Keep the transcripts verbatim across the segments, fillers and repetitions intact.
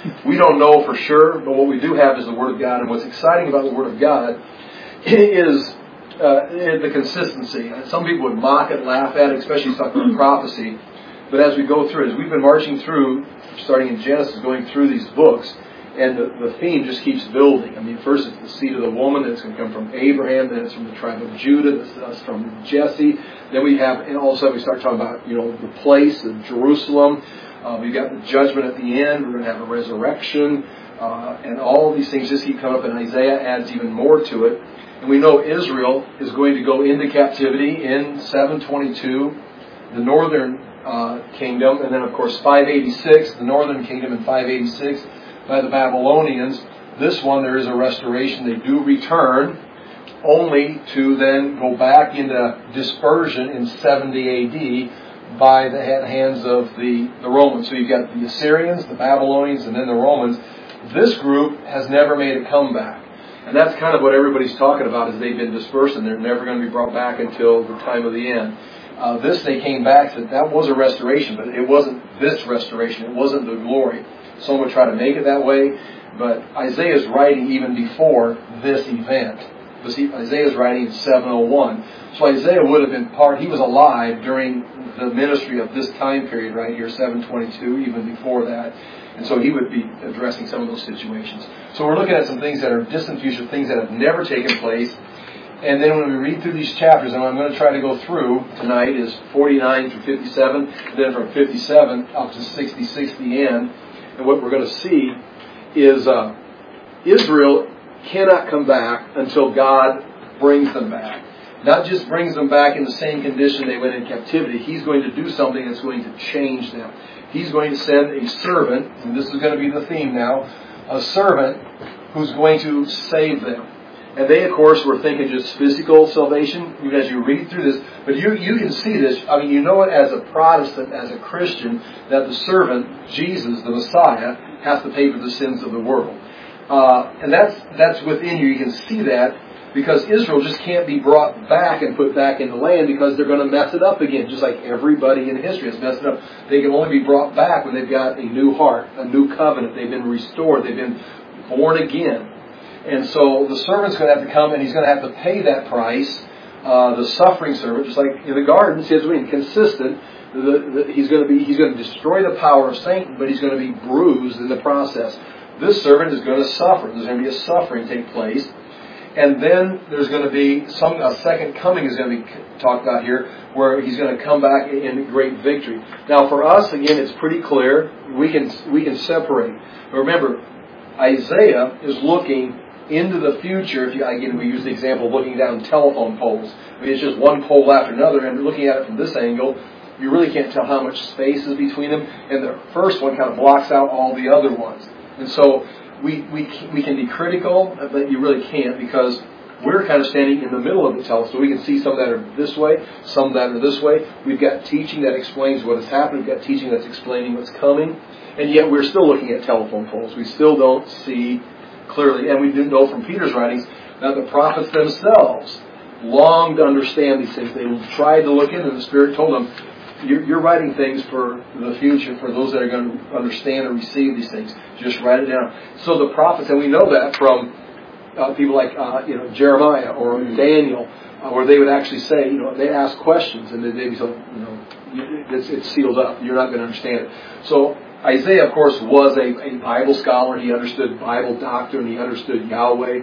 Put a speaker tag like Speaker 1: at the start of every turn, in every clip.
Speaker 1: We don't know for sure, but what we do have is the Word of God. And what's exciting about the Word of God is uh, the consistency. Some people would mock it, laugh at it, especially talking about prophecy. But as we go through, as we've been marching through, starting in Genesis, going through these books, and the, the theme just keeps building. I mean, first it's the seed of the woman, then it's going to come from Abraham, then it's from the tribe of Judah, that's from Jesse. Then we have, and all of a sudden we start talking about, you know, the place of Jerusalem. Uh, we've got the judgment at the end. We're going to have a resurrection. Uh, and all these things just keep coming up, and Isaiah adds even more to it. And we know Israel is going to go into captivity in seven twenty-two, the northern uh, kingdom, and then of course five eighty-six, the northern kingdom in five eighty-six, by the Babylonians. This one, there is a restoration. They do return, only to then go back into dispersion in seventy A D by the hands of the, the Romans. So you've got the Assyrians, the Babylonians, and then the Romans. This group has never made a comeback. And that's kind of what everybody's talking about, is they've been dispersed and they're never going to be brought back until the time of the end. Uh, this, they came back, said that was a restoration, but it wasn't this restoration. It wasn't the glory. Some would try to make it that way, but Isaiah's writing even before this event. But see, Isaiah's writing in seven oh one. So Isaiah would have been part, he was alive during the ministry of this time period right here, seven twenty-two, even before that. And so he would be addressing some of those situations. So we're looking at some things that are distant future, things that have never taken place. And then when we read through these chapters, and what I'm going to try to go through tonight is forty-nine through fifty-seven, and then from fifty-seven up to sixty-six, the end. And what we're going to see is uh, Israel cannot come back until God brings them back. Not just brings them back in the same condition they went in captivity. He's going to do something that's going to change them. He's going to send a servant, and this is going to be the theme now, a servant who's going to save them. And they, of course, were thinking just physical salvation, even as you read through this. But you you can see this. I mean, you know it as a Protestant, as a Christian, that the servant, Jesus, the Messiah, has to pay for the sins of the world. Uh, and that's that's within you. You can see that because Israel just can't be brought back and put back in the land because they're going to mess it up again, just like everybody in history has messed it up. They can only be brought back when they've got a new heart, a new covenant. They've been restored. They've been born again. And so the servant's going to have to come, and he's going to have to pay that price. Uh, the suffering servant, just like in the garden, says being consistent. The, the, he's going to be he's going to destroy the power of Satan, but he's going to be bruised in the process. This servant is going to suffer. There's going to be a suffering take place, and then there's going to be some a second coming is going to be talked about here, where he's going to come back in great victory. Now, for us, again, it's pretty clear. We can we can separate. Remember, Isaiah is looking into the future. If you, again, we use the example of looking down telephone poles. I mean, it's just one pole after another, and looking at it from this angle, you really can't tell how much space is between them, and the first one kind of blocks out all the other ones. And so we we we can be critical, but you really can't, because we're kind of standing in the middle of the telescope. We can see some that are this way, some that are this way. We've got teaching that explains what has happened. We've got teaching that's explaining what's coming, and yet we're still looking at telephone poles. We still don't see clearly, and we didn't know from Peter's writings that the prophets themselves longed to understand these things. They tried to look into it. The Spirit told them, you're, you're writing things for the future, for those that are going to understand and receive these things. Just write it down. So the prophets, and we know that from uh, people like uh, you know Jeremiah or Daniel, uh, where they would actually say, you know, they ask questions, and they'd be so, you know, it's, it's sealed up. You're not going to understand it. So Isaiah, of course, was a, a Bible scholar. He understood Bible doctrine. He understood Yahweh.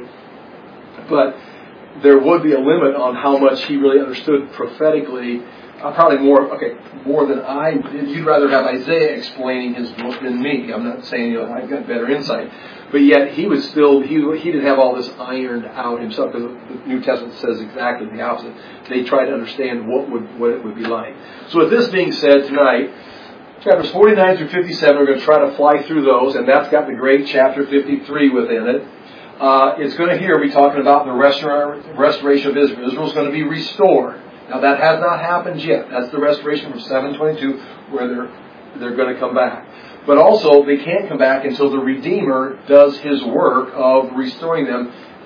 Speaker 1: But there would be a limit on how much he really understood prophetically. Uh, probably more, okay, more than I did. You'd rather have Isaiah explaining his book than me. I'm not saying, you know, I've got better insight. But yet, he was still, he he didn't have all this ironed out himself, because the New Testament says exactly the opposite. They tried to understand what would what it would be like. So with this being said, tonight, chapters forty-nine through fifty-seven, we're going to try to fly through those, and that's got the great chapter fifty-three within it. Uh, it's going to here be talking about the restor- restoration of Israel. Israel's going to be restored. Now, that has not happened yet. That's the restoration from seven twenty-two, where they're they're going to come back. But also, they can't come back until the Redeemer does his work of restoring them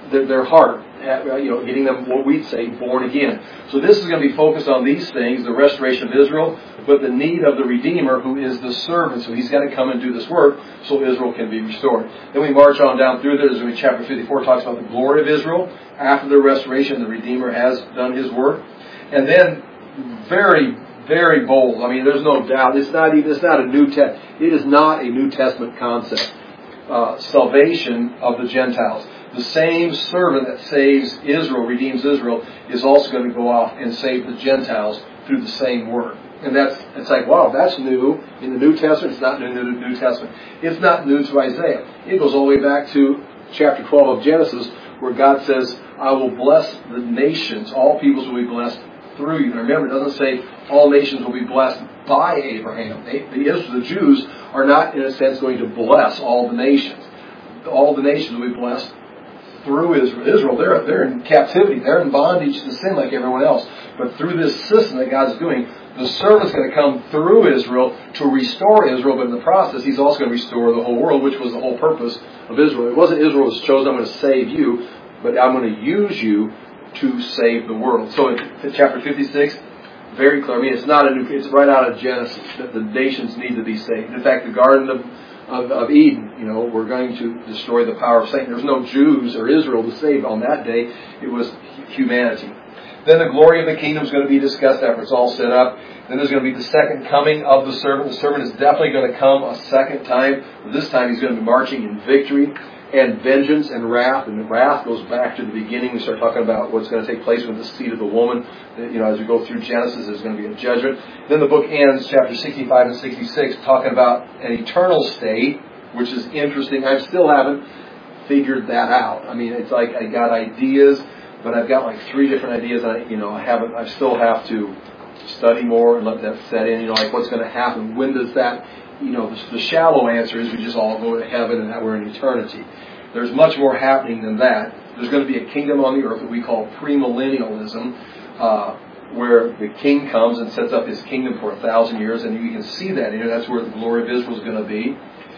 Speaker 1: their, their heart, you know, getting them what we'd say born again. So this is going to be focused on these things, the restoration of Israel, but the need of the Redeemer, who is the servant. So he's got to come and do this work so Israel can be restored. Then we march on down through there. There's going to be chapter fifty-four, talks about the glory of Israel. After the restoration, the Redeemer has done his work. And then very, very bold. I mean, there's no doubt. It's not even, it's not a New Testament. It is not a New Testament concept. Uh, salvation of the Gentiles. The same servant that saves Israel, redeems Israel, is also going to go off and save the Gentiles through the same work. And that's, it's like, wow, that's new in the New Testament. It's not new in the New Testament. It's not new to Isaiah. It goes all the way back to chapter twelve of Genesis, where God says, I will bless the nations. All peoples will be blessed through you. Now remember, it doesn't say all nations will be blessed by Abraham. They, the, the Jews are not, in a sense, going to bless all the nations. All the nations will be blessed through Israel. Israel, they're, they're in captivity. They're in bondage to sin like everyone else. But through this system that God's doing, the servant's going to come through Israel to restore Israel. But in the process, he's also going to restore the whole world, which was the whole purpose of Israel. It wasn't Israel was chosen, I'm going to save you, but I'm going to use you to save the world. So in chapter fifty-six, very clear. I mean, it's not a new, it's right out of Genesis that the nations need to be saved. In fact, the Garden of Of, of Eden, you know, we're going to destroy the power of Satan. There's no Jews or Israel to save on that day. It was humanity. Then the glory of the kingdom is going to be discussed after it's all set up. Then there's going to be the second coming of the servant. The servant is definitely going to come a second time. This time he's going to be marching in victory and vengeance and wrath. And the wrath goes back to the beginning. We start talking about what's going to take place with the seed of the woman. You know, as we go through Genesis, there's going to be a judgment. Then the book ends, chapter sixty-five and sixty-six, talking about an eternal state, which is interesting. I still haven't figured that out. I mean, it's like I got ideas, but I've got like three different ideas. I, you know, I haven't. I still have to study more and let that set in. You know, like what's going to happen? When does that? You know, the, the shallow answer is we just all go to heaven and that we're in eternity. There's much more happening than that. There's going to be a kingdom on the earth that we call premillennialism, uh, where the king comes and sets up his kingdom for a thousand years, and you can see that. You know, that's where the glory of Israel is going to be.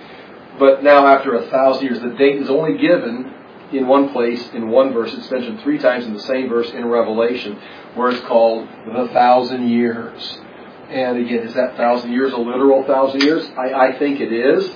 Speaker 1: But now, after a thousand years, the date is only given in one place, in one verse. It's mentioned three times in the same verse in Revelation, where it's called the thousand years. And again, is that thousand years a literal thousand years? I, I think it is.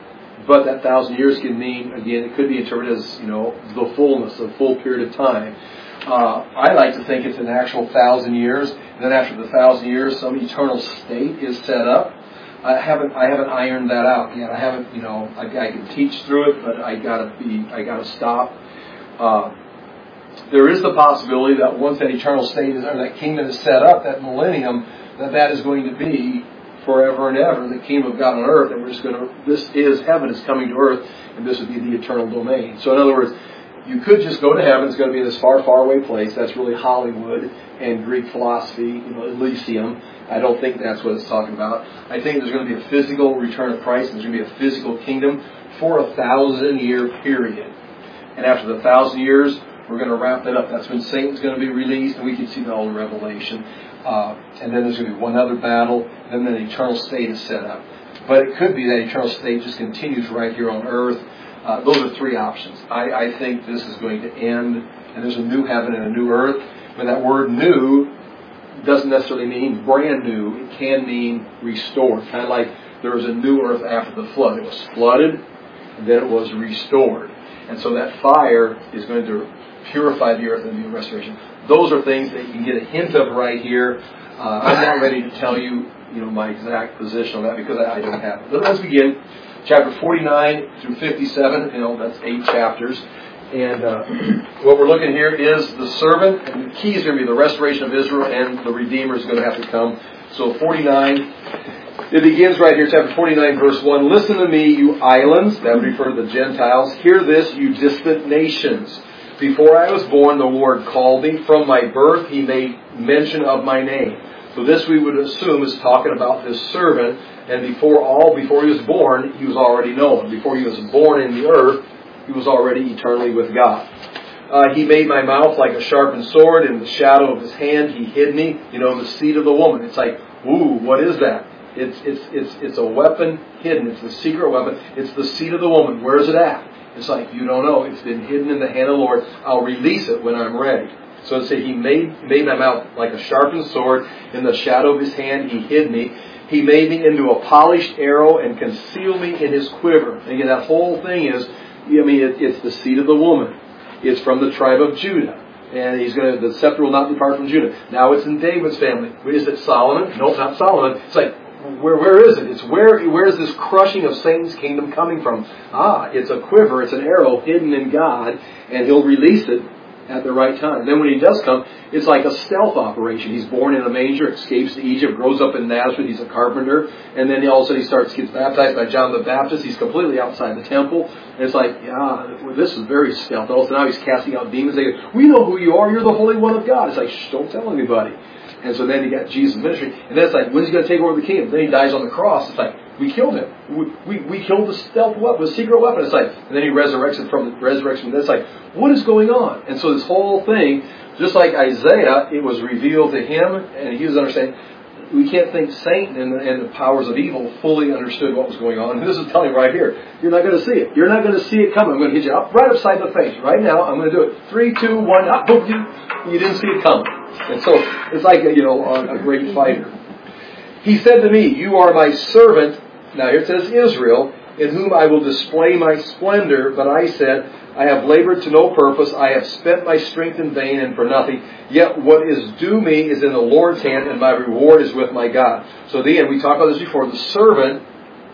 Speaker 1: But that thousand years can mean, again, it could be interpreted as, you know, the fullness, a full period of time. Uh, I like to think it's an actual thousand years. And then after the thousand years, some eternal state is set up. I haven't, I haven't ironed that out yet. I haven't, you know, I, I can teach through it, but I gotta be, I gotta stop. Uh, there is the possibility that once that eternal state is, or that kingdom is set up, that millennium, that that is going to be forever and ever, the kingdom of God on earth, and we're just going to, this is heaven is coming to earth, and this would be the eternal domain. So in other words, you could just go to heaven. It's going to be this far, far away place. That's really Hollywood and Greek philosophy, you know, Elysium. I don't think that's what it's talking about. I think there's going to be a physical return of Christ, and there's going to be a physical kingdom for a thousand year period. And after the thousand years, we're going to wrap that up. That's when Satan's going to be released, and we can see that all in Revelation. Uh, and then there's going to be one other battle, and then an eternal state is set up. But it could be that eternal state just continues right here on earth. Uh, those are three options. I, I think this is going to end, and there's a new heaven and a new earth. But that word new doesn't necessarily mean brand new. It can mean restored. Kind of like there was a new earth after the flood. It was flooded, and then it was restored. And so that fire is going to purify the earth and be a restoration. Those are things that you can get a hint of right here. Uh, I'm not ready to tell you, you know, my exact position on that because I, I don't have it. But let's begin. Chapter forty-nine through fifty-seven, you know, that's eight chapters. And uh, what we're looking here is the servant, and the key is going to be the restoration of Israel, and the Redeemer is going to have to come. So forty-nine, it begins right here, chapter forty-nine, verse one. Listen to me, you islands, that would refer to the Gentiles. Hear this, you distant nations. Before I was born, the Lord called me. From my birth, He made mention of my name. So this we would assume is talking about this servant. And before all, before he was born, he was already known. Before he was born in the earth, he was already eternally with God. Uh, he made my mouth like a sharpened sword. In the shadow of His hand, He hid me. You know, the seed of the woman. It's like, ooh, what is that? It's, it's, it's, it's a weapon hidden. It's the secret weapon. It's the seed of the woman. Where is it at? It's like, you don't know. It's been hidden in the hand of the Lord. I'll release it when I'm ready. So it says, He made, made my mouth like a sharpened sword. In the shadow of His hand, He hid me. He made me into a polished arrow and concealed me in His quiver. And again, that whole thing is, I mean, it, it's the seed of the woman. It's from the tribe of Judah. And He's going to, the scepter will not depart from Judah. Now it's in David's family. Is it Solomon? No, not Solomon. It's like, where, where is it? It's where, where is this crushing of Satan's kingdom coming from? Ah, it's a quiver. It's an arrow hidden in God. And He'll release it at the right time. Then when He does come, it's like a stealth operation. He's born in a manger, escapes to Egypt, grows up in Nazareth. He's a carpenter. And then all of a sudden he starts, gets baptized by John the Baptist. He's completely outside the temple. And it's like, yeah, well, this is very stealth. All of a sudden now He's casting out demons. They go, we know who you are. You're the Holy One of God. It's like, shh, don't tell anybody. And so then you got Jesus' ministry. And then it's like, when's He going to take over the kingdom? Then He dies on the cross. It's like, we killed Him. We, we, we killed the stealth weapon, the secret weapon. It's like, and then He resurrects it from the resurrection. It's like, what is going on? And so this whole thing, just like Isaiah, it was revealed to him, and he was understanding. We can't think Satan and the, and the powers of evil fully understood what was going on. And this is telling you right here, you're not going to see it. You're not going to see it coming. I'm going to hit you up right upside the face. Right now, I'm going to do it. Three, two, one, up, boom, you, you didn't see it coming. And so it's like, you know, a, a great fighter. He said to me, you are my servant. Now here it says Israel, in whom I will display my splendor. But I said, I have labored to no purpose. I have spent my strength in vain and for nothing. Yet what is due me is in the Lord's hand, and my reward is with my God. So at the end, we talked about this before. The servant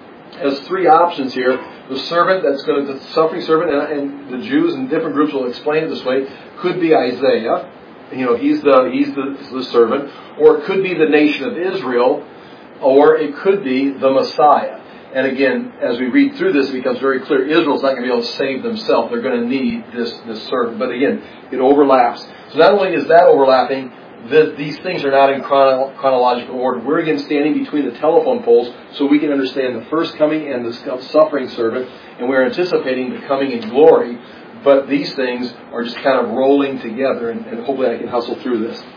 Speaker 1: has three options here. The servant that's going to, the suffering servant, and, and the Jews and different groups will explain it this way, could be Isaiah. You know, he's the he's the, the servant. Or it could be the nation of Israel. Or it could be the Messiah. And again, as we read through this, it becomes very clear Israel's not going to be able to save themselves. They're going to need this, this servant. But again, it overlaps. So not only is that overlapping, the, these things are not in chrono, chronological order. We're again standing between the telephone poles so we can understand the first coming and the suffering servant. And we're anticipating the coming in glory. But these things are just kind of rolling together. And, and hopefully I can hustle through this.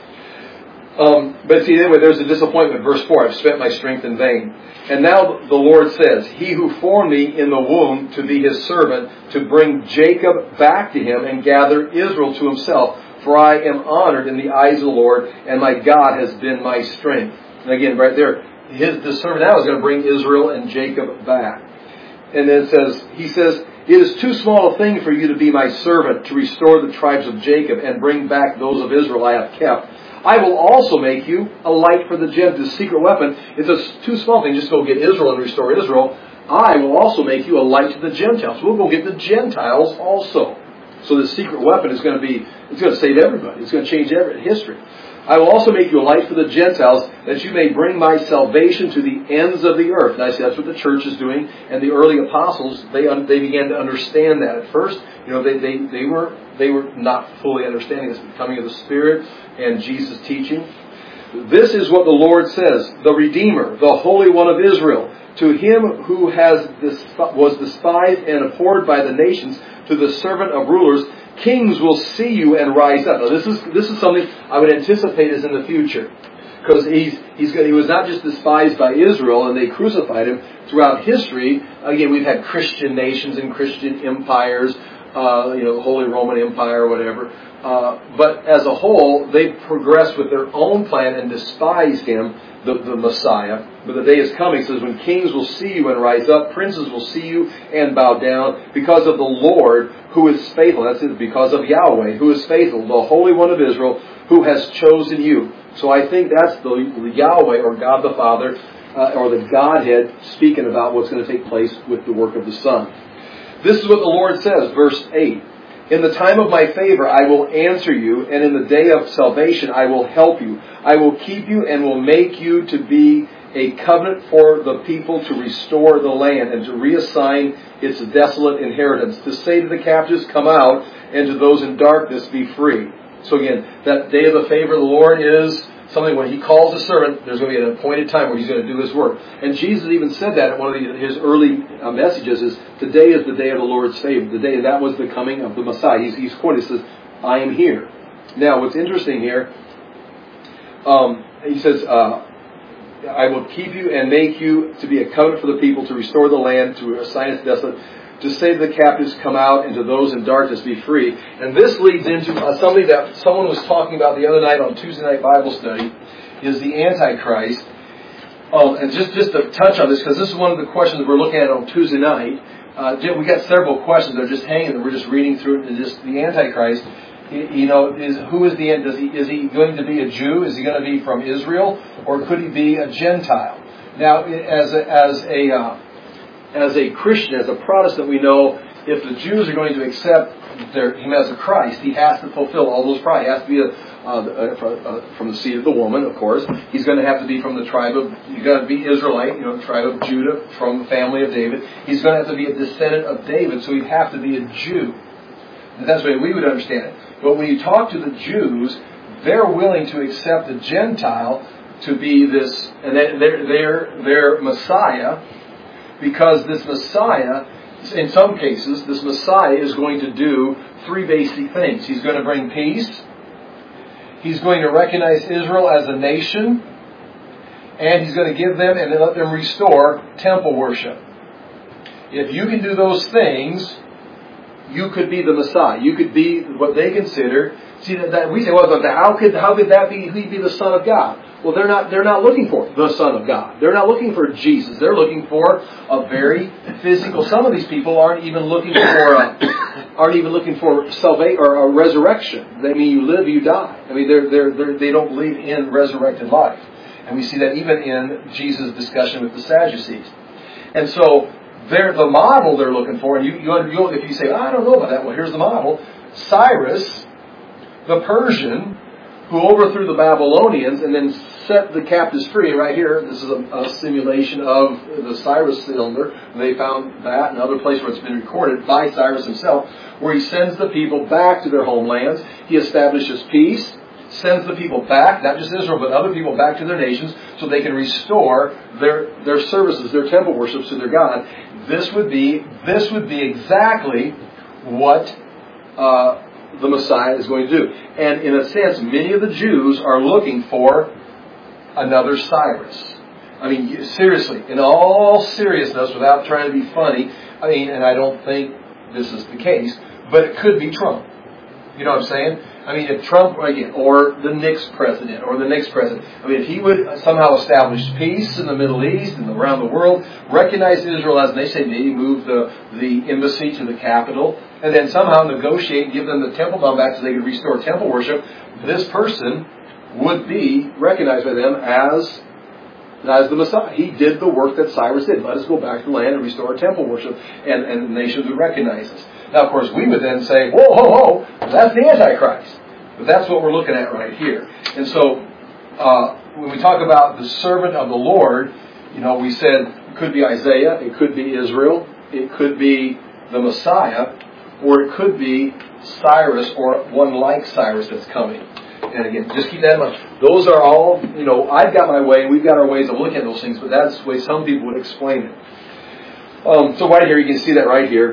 Speaker 1: Um, but see, anyway, there's a disappointment. Verse four, I've spent my strength in vain. And now the Lord says, He who formed me in the womb to be His servant, to bring Jacob back to Him and gather Israel to Himself. For I am honored in the eyes of the Lord, and my God has been my strength. And again, right there, his, the servant now is going to bring Israel and Jacob back. And then it says, He says, it is too small a thing for you to be my servant, to restore the tribes of Jacob and bring back those of Israel I have kept. I will also make you a light for the Gentiles, the secret weapon. It's a too small thing just to go get Israel and restore Israel. I will also make you a light to the Gentiles. We'll go get the Gentiles also. So the secret weapon is going to be, it's going to save everybody. It's going to change every history. I will also make you a light for the Gentiles, that you may bring my salvation to the ends of the earth. And I see that's what the church is doing. And the early apostles, they they began to understand that at first. You know, they they, they were they were not fully understanding this, the coming of the Spirit and Jesus' teaching. This is what the Lord says, the Redeemer, the Holy One of Israel, to Him who has was despised and abhorred by the nations, to the servant of rulers. Kings will see you and rise up. Now, this is this is something I would anticipate is in the future, because he's he's he was not just despised by Israel and they crucified Him. Throughout history, again, we've had Christian nations and Christian empires, uh, you know, the Holy Roman Empire or whatever. Uh, but as a whole, they progressed with their own plan and despised Him, the, the Messiah. But the day is coming, says, when kings will see you and rise up, princes will see you and bow down, because of the Lord who is faithful. That's it, because of Yahweh who is faithful, the Holy One of Israel, who has chosen you. So I think that's the, the Yahweh, or God the Father, uh, or the Godhead, speaking about what's going to take place with the work of the Son. This is what the Lord says, verse eight. In the time of my favor I will answer you, and in the day of salvation I will help you. I will keep you and will make you to be a covenant for the people, to restore the land and to reassign its desolate inheritance, to say to the captives, come out, and to those in darkness, be free. So again, that day of the favor of the Lord is something when He calls a servant, there's going to be an appointed time where He's going to do His work. And Jesus even said that in one of the, His early uh, messages, is today is the day of the Lord's favor. The day, that was the coming of the Messiah. He's, he's quoted, He says, I am here. Now, what's interesting here, um, He says, uh, I will keep you and make you to be a covenant for the people, to restore the land, to assign it to desolate, to say to the captives, come out, and to those in darkness, be free. And this leads into uh, something that someone was talking about the other night on Tuesday night Bible study, is the Antichrist. Oh, and just, just to touch on this, because this is one of the questions we're looking at on Tuesday night. Uh, we got several questions that are just hanging, and we're just reading through it. And just the Antichrist, you know, is who is the does he is he going to be a Jew? Is he going to be from Israel, or could he be a Gentile? Now, as a, as a uh, as a Christian, as a Protestant, we know if the Jews are going to accept their, him as a Christ, he has to fulfill all those prior. He has to be a Uh, uh, from the seed of the woman, of course. He's going to have to be from the tribe of, you've got to be Israelite, you know, the tribe of Judah, from the family of David. He's going to have to be a descendant of David, so he'd have to be a Jew. And that's the way we would understand it. But when you talk to the Jews, they're willing to accept a Gentile to be this, and their their their Messiah, because this Messiah, in some cases, this Messiah is going to do three basic things. He's going to bring peace. He's going to recognize Israel as a nation, and he's going to give them and let them restore temple worship. If you can do those things, you could be the Messiah. You could be what they consider. See that, that we say, well, how could how could that be? He'd be the Son of God. Well, they're not. They're not looking for the Son of God. They're not looking for Jesus. They're looking for a very physical. Some of these people aren't even looking for a, aren't even looking for salvation or a resurrection. They mean you live, you die. I mean, they're, they're, they're, they don't believe in resurrected life, and we see that even in Jesus' discussion with the Sadducees. And so, they're the model they're looking for. And you, you, if you say, I don't know about that, well, here's the model: Cyrus, the Persian, who overthrew the Babylonians and then set the captives free. Right here, this is a, a simulation of the Cyrus cylinder. They found that in other places where it's been recorded by Cyrus himself, where he sends the people back to their homelands. He establishes peace, sends the people back, not just Israel, but other people back to their nations, so they can restore their their services, their temple worships to their God. This would be this would be exactly what Uh, the Messiah is going to do. And in a sense, many of the Jews are looking for another Cyrus. I mean, seriously, in all seriousness, without trying to be funny, I mean, and I don't think this is the case, but it could be Trump. You know what I'm saying? I mean, if Trump, again, or the next president, or the next president, I mean, if he would somehow establish peace in the Middle East and around the world, recognize Israel as a nation, maybe move the, the embassy to the capital, and then somehow negotiate and give them the temple done back so they could restore temple worship, this person would be recognized by them as, as the Messiah. He did the work that Cyrus did. Let us go back to the land and restore temple worship, and, and the nations would recognize us. Now, of course, we would then say, whoa, ho, ho, that's the Antichrist. But that's what we're looking at right here. And so, uh, when we talk about the servant of the Lord, you know, we said it could be Isaiah, it could be Israel, it could be the Messiah, or it could be Cyrus or one like Cyrus that's coming. And again, just keep that in mind. Those are all, you know, I've got my way, and we've got our ways of looking at those things, but that's the way some people would explain it. Um, so right here, you can see that right here.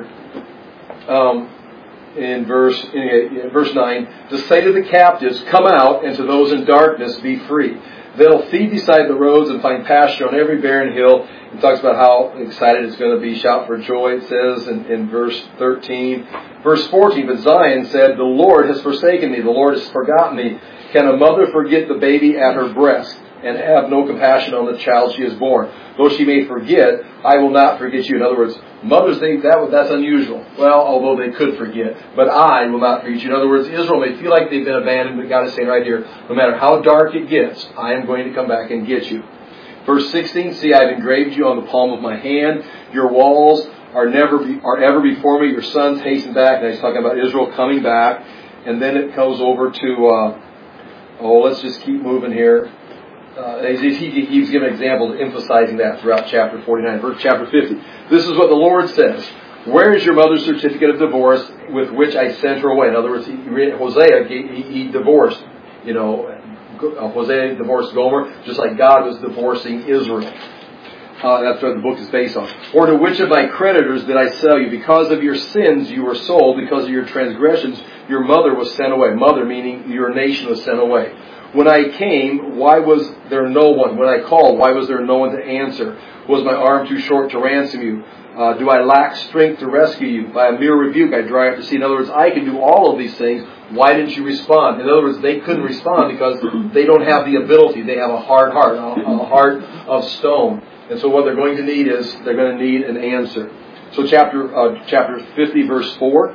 Speaker 1: Um, in verse in, in verse nine, to say to the captives, come out, and to those in darkness, be free. They'll feed beside the roads and find pasture on every barren hill. It talks about how excited it's going to be. Shout for joy, it says in, in verse thirteen. Verse fourteen, but Zion said, the Lord has forsaken me, the Lord has forgotten me. Can a mother forget the baby at her breast, and have no compassion on the child she has born? Though she may forget, I will not forget you. In other words, mothers think that that's unusual. Well, although they could forget, but I will not forget you. In other words, Israel may feel like they've been abandoned, but God is saying right here, no matter how dark it gets, I am going to come back and get you. Verse sixteen, see, I have engraved you on the palm of my hand. Your walls are never be, are ever before me. Your sons hasten back. And he's talking about Israel coming back. And then it goes over to, uh, oh, let's just keep moving here. Uh, he, he keeps giving examples, emphasizing that throughout chapter forty-nine, verse chapter fifty. This is what the Lord says. Where is your mother's certificate of divorce with which I sent her away? In other words, he, Hosea, he, he divorced, you know, Hosea divorced Gomer, just like God was divorcing Israel. Uh, that's what the book is based on. Or to which of my creditors did I sell you? Because of your sins you were sold. Because of your transgressions your mother was sent away. Mother meaning your nation was sent away. When I came, why was there no one? When I called, why was there no one to answer? Was my arm too short to ransom you? Uh, do I lack strength to rescue you? By a mere rebuke, I dry up the sea. In other words, I can do all of these things. Why didn't you respond? In other words, they couldn't respond because they don't have the ability. They have a hard heart, a, a heart of stone. And so what they're going to need is, they're going to need an answer. So chapter uh, chapter fifty, verse four.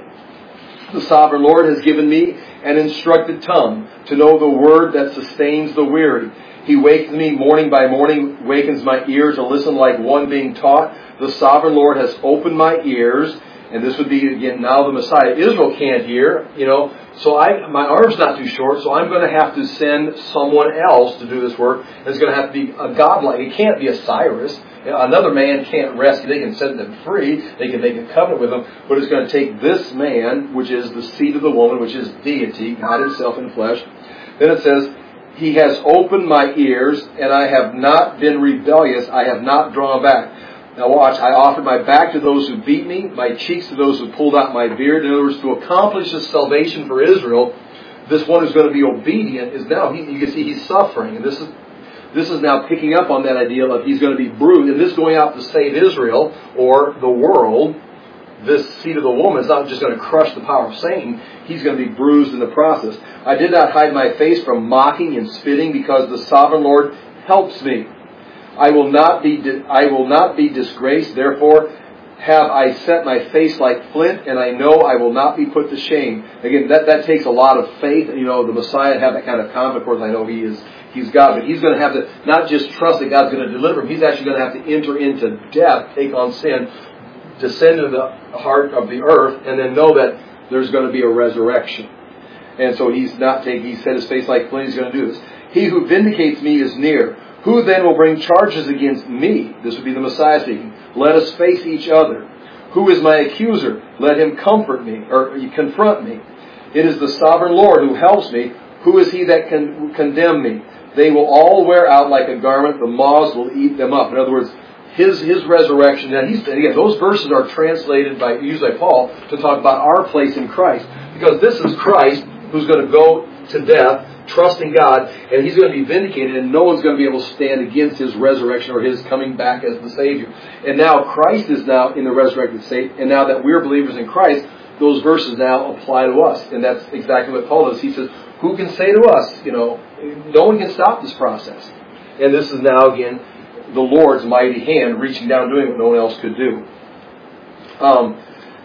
Speaker 1: The sovereign Lord has given me an instructed tongue to know the word that sustains the weary. He wakes me morning by morning, wakens my ear to listen like one being taught. The sovereign Lord has opened my ears, and this would be, again, now the Messiah. Israel can't hear, you know, so I, my arm's not too short, so I'm going to have to send someone else to do this work. It's going to have to be a godlike. It can't be a Cyrus. Another man can't rescue. They can set them free. They can make a covenant with them. But it's going to take this man, which is the seed of the woman, which is deity, God himself in flesh. Then it says, He has opened my ears, and I have not been rebellious. I have not drawn back. Now watch, I offered my back to those who beat me, my cheeks to those who pulled out my beard. In other words, to accomplish this salvation for Israel, this one who's going to be obedient is now, he, you can see he's suffering. And this is this is now picking up on that idea of he's going to be bruised. And this going out to save Israel, or the world, this seed of the woman is not just going to crush the power of Satan. He's going to be bruised in the process. I did not hide my face from mocking and spitting, because the sovereign Lord helps me. I will not be I will not be disgraced. Therefore have I set my face like flint, and I know I will not be put to shame. Again, that, that takes a lot of faith. You know, the Messiah have that kind of confidence. Of course, I know he is he's God, but he's going to have to not just trust that God's going to deliver him. He's actually going to have to enter into death, take on sin, descend into the heart of the earth, and then know that there's going to be a resurrection. And so he's not taking, he set his face like flint, he's going to do this. He who vindicates me is near. Who then will bring charges against me? This would be the Messiah speaking. Let us face each other. Who is my accuser? Let him comfort me, or confront me. It is the sovereign Lord who helps me. Who is he that can condemn me? They will all wear out like a garment. The moths will eat them up. In other words, His his resurrection. And he's again, those verses are translated by used by Paul to talk about our place in Christ, because this is Christ who's going to go to death, trusting God, and he's going to be vindicated, and no one's going to be able to stand against his resurrection or his coming back as the Savior. And now Christ is now in the resurrected state, and now that we're believers in Christ, those verses now apply to us, and that's exactly what Paul does. He says, "Who can say to us, you know, no one can stop this process." And this is now again the Lord's mighty hand reaching down, doing what no one else could do. Um,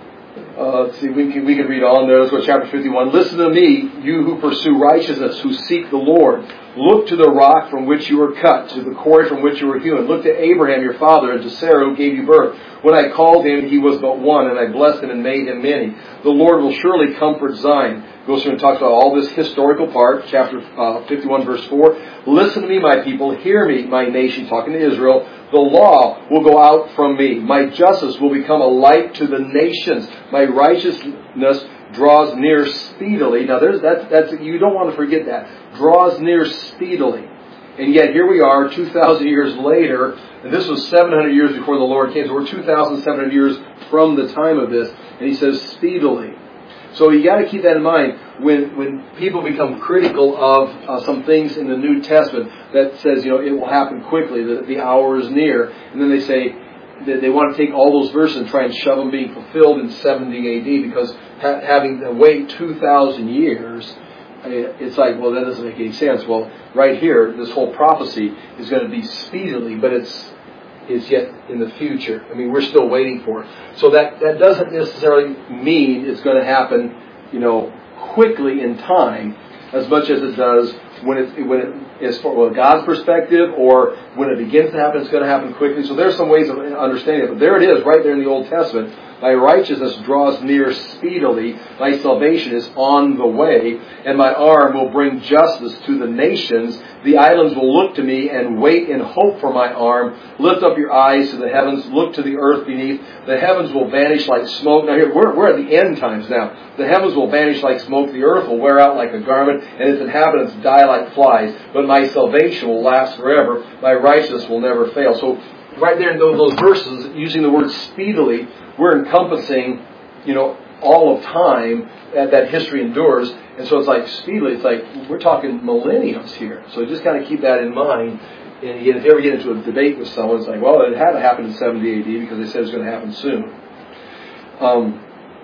Speaker 1: uh, let's see, we can, we can read on there. Let's go to chapter fifty-one. Listen to me, you who pursue righteousness, who seek the Lord. Look to the rock from which you were cut, to the quarry from which you were hewn. Look to Abraham your father, and to Sarah who gave you birth. When I called him, he was but one, and I blessed him and made him many. The Lord will surely comfort Zion. Goes through and talks about all this historical part, chapter uh, fifty-one, verse four. Listen to me, my people. Hear me, my nation, talking to Israel. The law will go out from me. My justice will become a light to the nations. My righteousness draws near speedily. Now, there's that's that's you don't want to forget that. Draws near speedily. And yet here we are, two thousand years later, and this was seven hundred years before the Lord came. So we're two thousand seven hundred years from the time of this. And he says speedily. So you got to keep that in mind when when people become critical of uh, some things in the New Testament that says, you know, it will happen quickly, the, the hour is near. And then they say that they want to take all those verses and try and shove them being fulfilled in seventy A D because ha- having to wait two thousand years, it's like, well, that doesn't make any sense. Well, right here, this whole prophecy is going to be speedily, but it's is yet in the future. I mean, we're still waiting for it. So that, that doesn't necessarily mean it's going to happen, you know, quickly in time, as much as it does when it when it is for well, God's perspective, or when it begins to happen, it's going to happen quickly. So there's some ways of understanding it. But there it is, right there in the Old Testament. Thy righteousness draws near speedily. Thy salvation is on the way. And my arm will bring justice to the nations. The islands will look to me and wait in hope for my arm. Lift up your eyes to the heavens. Look to the earth beneath. The heavens will vanish like smoke. Now here, we're, we're at the end times now. The heavens will vanish like smoke. The earth will wear out like a garment. And its inhabitants die like flies. But my salvation will last forever. My righteousness will never fail. So right there in those, those verses, using the word speedily, we're encompassing you know, all of time that, that history endures. And so it's like speedily, it's like we're talking millenniums here. So just kind of keep that in mind. And if you ever get into a debate with someone, it's like, well, it had to happen in seventy A D because they said it was going to happen soon. Um,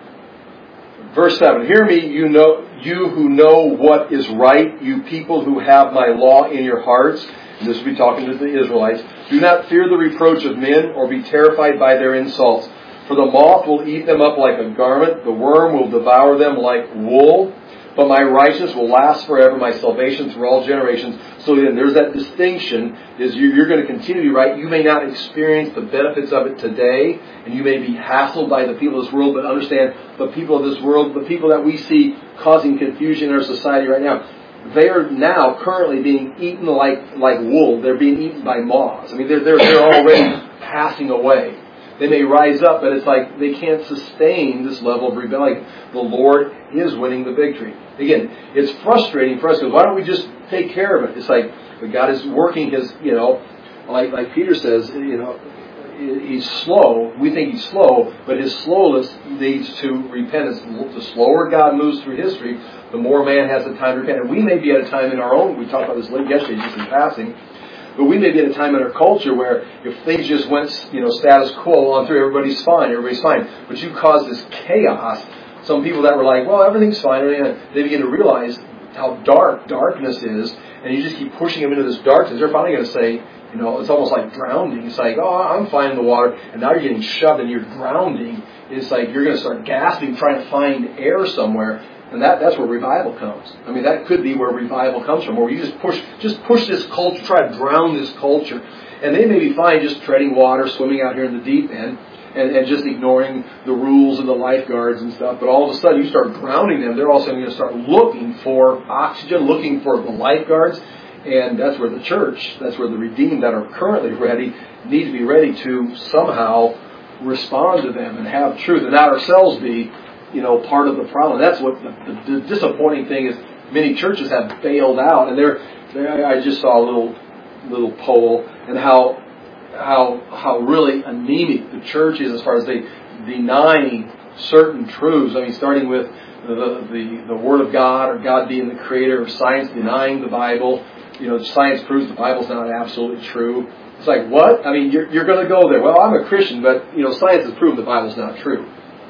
Speaker 1: verse seven, hear me, you know, you who know what is right, you people who have my law in your hearts. And this will be talking to the Israelites. Do not fear the reproach of men or be terrified by their insults. For the moth will eat them up like a garment. The worm will devour them like wool. But my righteousness will last forever, my salvation through all generations. So then there's that distinction, is you're going to continue to be right. You may not experience the benefits of it today, and you may be hassled by the people of this world, but understand the people of this world, the people that we see causing confusion in our society right now, they are now currently being eaten like, like wool. They're being eaten by moths. I mean, they're, they're, they're already passing away. They may rise up, but it's like they can't sustain this level of rebellion. The Lord is winning the victory. Again, it's frustrating for us because why don't we just take care of it? It's like God is working His, you know, like like Peter says, you know, He's slow. We think He's slow, but His slowness leads to repentance. The slower God moves through history, the more man has the time to repent. And we may be at a time in our own, we talked about this late yesterday, just in passing, but we may be at a time in our culture where if things just went, you know, status quo on through, everybody's fine, everybody's fine. But you caused this chaos. Some people that were like, well, everything's fine, they begin to realize how dark darkness is, and you just keep pushing them into this darkness. They're finally going to say, you know, it's almost like drowning. It's like, oh, I'm fine in the water, and now you're getting shoved and you're drowning. It's like you're going to start gasping, trying to find air somewhere. And that, that's where revival comes. I mean, that could be where revival comes from, where you just push just push this culture, try to drown this culture. And they may be fine just treading water, swimming out here in the deep end, and, and just ignoring the rules and the lifeguards and stuff. But all of a sudden, you start drowning them. They're also going to start looking for oxygen, looking for the lifeguards. And that's where the church, that's where the redeemed that are currently ready, need to be ready to somehow respond to them and have truth. And not ourselves be, you know, part of the problem. That's what the, the, the disappointing thing is. Many churches have bailed out, and they're, they're. I just saw a little little poll and how how how really anemic the church is as far as they denying certain truths. I mean, starting with the the, the Word of God, or God being the creator of science, denying the Bible. You know, science proves the Bible's not absolutely true. It's like, what? I mean, you're you're going to go there. Well, I'm a Christian, but you know, science has proven the Bible's not true.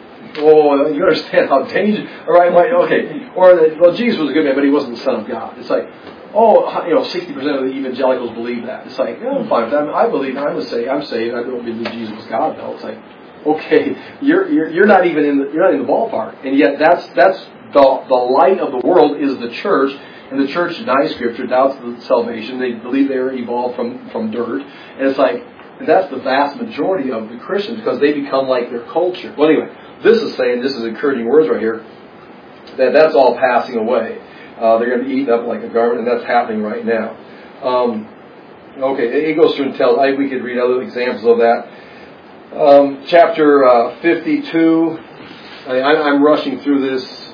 Speaker 1: Oh, you understand how dangerous? All right, okay. Or, that, well, Jesus was a good man, but He wasn't the Son of God. It's like, oh, you know, sixty percent of the evangelicals believe that. It's like, yeah, I'm fine with that. I believe, I'm a say, I'm saved. I don't believe Jesus was God, though. It's like, okay, you're you're you're not even in the you're not in the ballpark, and yet that's that's the the light of the world is the church, and the church denies Scripture, doubts the salvation. They believe they were evolved from from dirt, and it's like, and that's the vast majority of the Christians because they become like their culture. Well, anyway. This is saying, this is encouraging words right here, that that's all passing away. Uh, they're going to be eaten up like a garment, and that's happening right now. Um, okay, it goes through and tells, I, we could read other examples of that. Um, chapter uh, fifty-two, I, I'm rushing through this.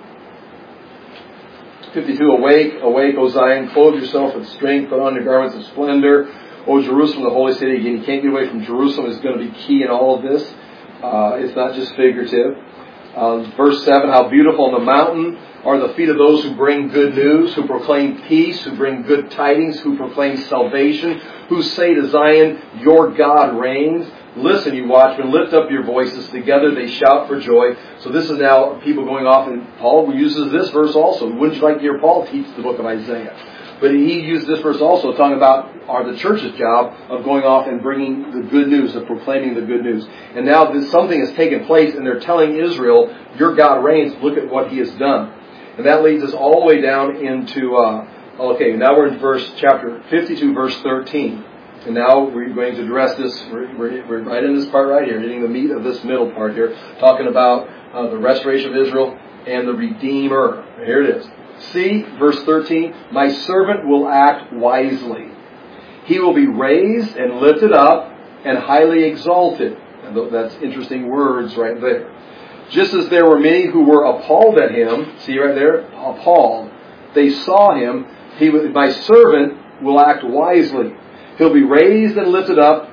Speaker 1: fifty-two, awake, awake, O Zion, clothe yourself with strength, put on your garments of splendor. O Jerusalem, the holy city. Again, you can't get away from Jerusalem. It's going to be key in all of this. Uh, it's not just figurative. Uh, verse seven, how beautiful on the mountain are the feet of those who bring good news, who proclaim peace, who bring good tidings, who proclaim salvation, who say to Zion, your God reigns. Listen, you watchmen, lift up your voices. Together they shout for joy. So this is now people going off, and Paul uses this verse also. Wouldn't you like to hear Paul teach the book of Isaiah? But he used this verse also, talking about our the church's job of going off and bringing the good news, of proclaiming the good news. And now this, something has taken place, and they're telling Israel, your God reigns, look at what He has done. And that leads us all the way down into, uh, okay, now we're in verse chapter fifty-two, verse thirteen. And now we're going to address this, we're, we're, we're right in this part right here, hitting the meat of this middle part here, talking about uh, the restoration of Israel and the Redeemer. Here it is. See, verse thirteen, my servant will act wisely. He will be raised and lifted up and highly exalted. And that's interesting words right there. Just as there were many who were appalled at him, see right there, appalled. They saw him. He, my servant will act wisely. He'll be raised and lifted up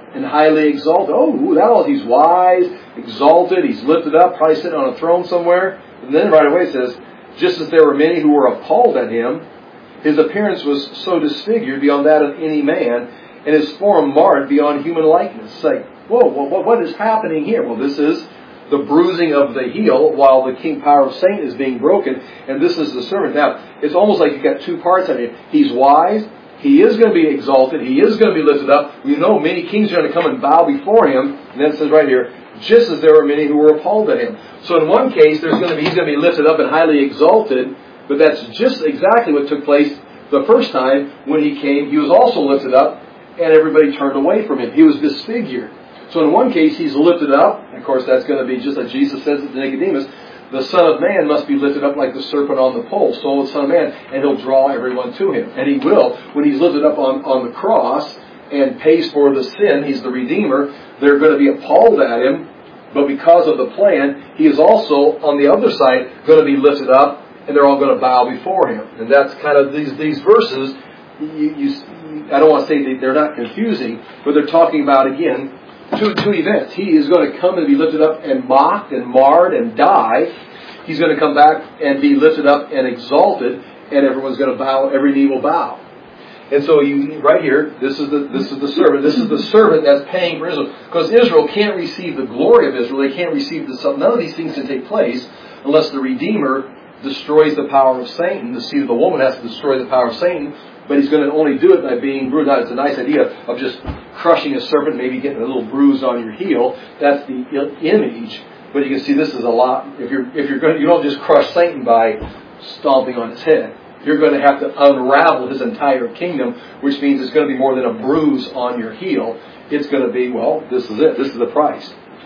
Speaker 1: and highly exalted. Oh, that was, he's wise, exalted, he's lifted up, probably sitting on a throne somewhere. And then right away it says, just as there were many who were appalled at him, his appearance was so disfigured beyond that of any man, and his form marred beyond human likeness. It's like, whoa, well, what is happening here? Well, this is the bruising of the heel while the king power of Satan is being broken, and this is the servant. Now, it's almost like you've got two parts of it. He's wise, he is going to be exalted, he is going to be lifted up. We know many kings are going to come and bow before him, and then it says right here, just as there were many who were appalled at him. So in one case, there's going to be, he's going to be lifted up and highly exalted, but that's just exactly what took place the first time when he came. He was also lifted up, and everybody turned away from him. He was disfigured. So in one case, he's lifted up. Of course, that's going to be just like Jesus says to Nicodemus, the Son of Man must be lifted up like the serpent on the pole. So will the Son of Man, and he'll draw everyone to him. And he will. When he's lifted up on, on the cross and pays for the sin, he's the Redeemer, they're going to be appalled at him. But because of the plan, he is also, on the other side, going to be lifted up, and they're all going to bow before him. And that's kind of these, these verses. You, you, I don't want to say that they're not confusing, but they're talking about, again, Two, two events. He is going to come and be lifted up and mocked and marred and die. He's going to come back and be lifted up and exalted, and everyone's going to bow. Every knee will bow. And so, you right here, this is the this is the servant. This is the servant that's paying for Israel, because Israel can't receive the glory of Israel. They can't receive the stuff. None of these things can take place unless the Redeemer destroys the power of Satan. The seed of the woman has to destroy the power of Satan. But he's going to only do it by being bruised. Now, it's a nice idea of just crushing a serpent, maybe getting a little bruise on your heel. That's the image. But you can see this is a lot. If you're if you're going, to, you don't just crush Satan by stomping on his head. You're going to have to unravel his entire kingdom, which means it's going to be more than a bruise on your heel. It's going to be, well, this is it. This is the price.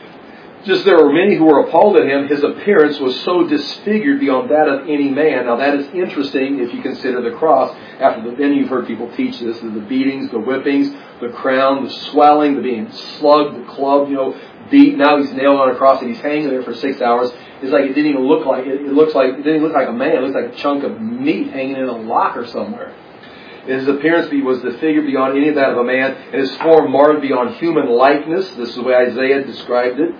Speaker 1: Just there were many who were appalled at him. His appearance was so disfigured beyond that of any man. Now that is interesting if you consider the cross. After the, then you've heard people teach this: the beatings, the whippings, the crown, the swelling, the being slugged, the club, you know, beat. Now he's nailed on a cross and he's hanging there for six hours. It's like it didn't even look like it. It looks like it didn't look like a man. It looks like a chunk of meat hanging in a locker somewhere. His appearance was disfigured beyond any of that of a man, and his form marred beyond human likeness. This is the way Isaiah described it.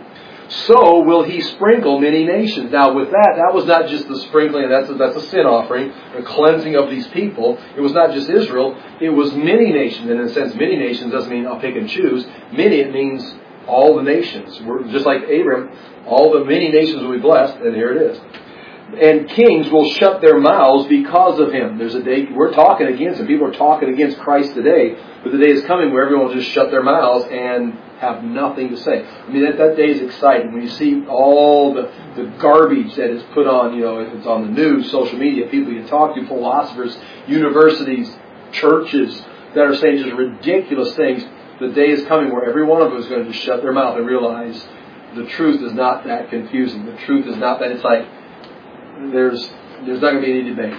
Speaker 1: So will he sprinkle many nations. Now with that, that was not just the sprinkling, that's a, that's a sin offering, a cleansing of these people. It was not just Israel, it was many nations. And in a sense, many nations doesn't mean I'll pick and choose. Many, it means all the nations. We're just like Abraham, all the many nations will be blessed, and here it is. And kings will shut their mouths because of him. There's a day, we're talking against him. People are talking against Christ today, but the day is coming where everyone will just shut their mouths and have nothing to say. I mean, that, that day is exciting. When you see all the, the garbage that is put on, you know, if it's on the news, social media, people you talk to, philosophers, universities, churches that are saying just ridiculous things, the day is coming where every one of them is going to just shut their mouth and realize the truth is not that confusing. The truth is not that it's like, there's there's not going to be any debate.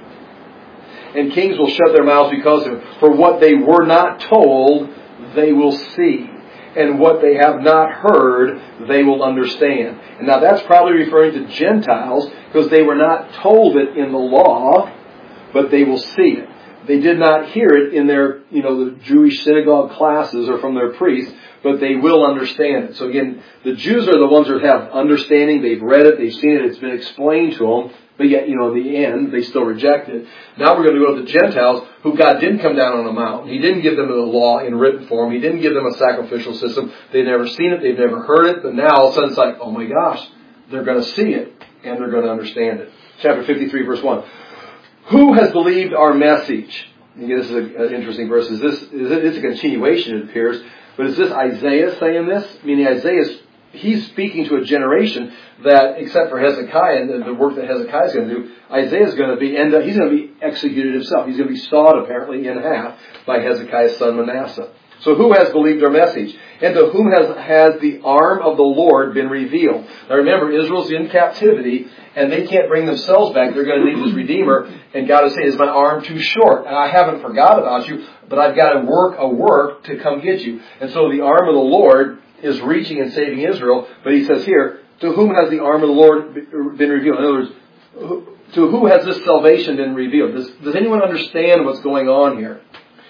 Speaker 1: And kings will shut their mouths because of him. For what they were not told, they will see. And what they have not heard, they will understand. And now that's probably referring to Gentiles, because they were not told it in the law, but they will see it. They did not hear it in their, you know, the Jewish synagogue classes or from their priests, but they will understand it. So again, the Jews are the ones that have understanding. They've read it, they've seen it, it's been explained to them. But yet, you know, in the end, they still reject it. Now we're going to go to the Gentiles, who God didn't come down on a mountain. He didn't give them the law in written form. He didn't give them a sacrificial system. They've never seen it. They've never heard it. But now all of a sudden it's like, oh my gosh, they're going to see it and they're going to understand it. Chapter fifty-three, verse one. Who has believed our message? Again, this is an interesting verse. Is this, is it, it's a continuation, it appears. But is this Isaiah saying this? Meaning Isaiah's, he's speaking to a generation that, except for Hezekiah and the work that Hezekiah is going to do, Isaiah is going to be, and he's going to be executed himself. He's going to be sawed apparently in half by Hezekiah's son Manasseh. So who has believed our message? And to whom has, has the arm of the Lord been revealed? Now remember, Israel's in captivity, and they can't bring themselves back. They're going to need this Redeemer. And God is saying, is my arm too short? And I haven't forgot about you, but I've got to work a work to come get you. And so the arm of the Lord is reaching and saving Israel. But he says here, to whom has the arm of the Lord been revealed? In other words, to who has this salvation been revealed? Does, does anyone understand what's going on here?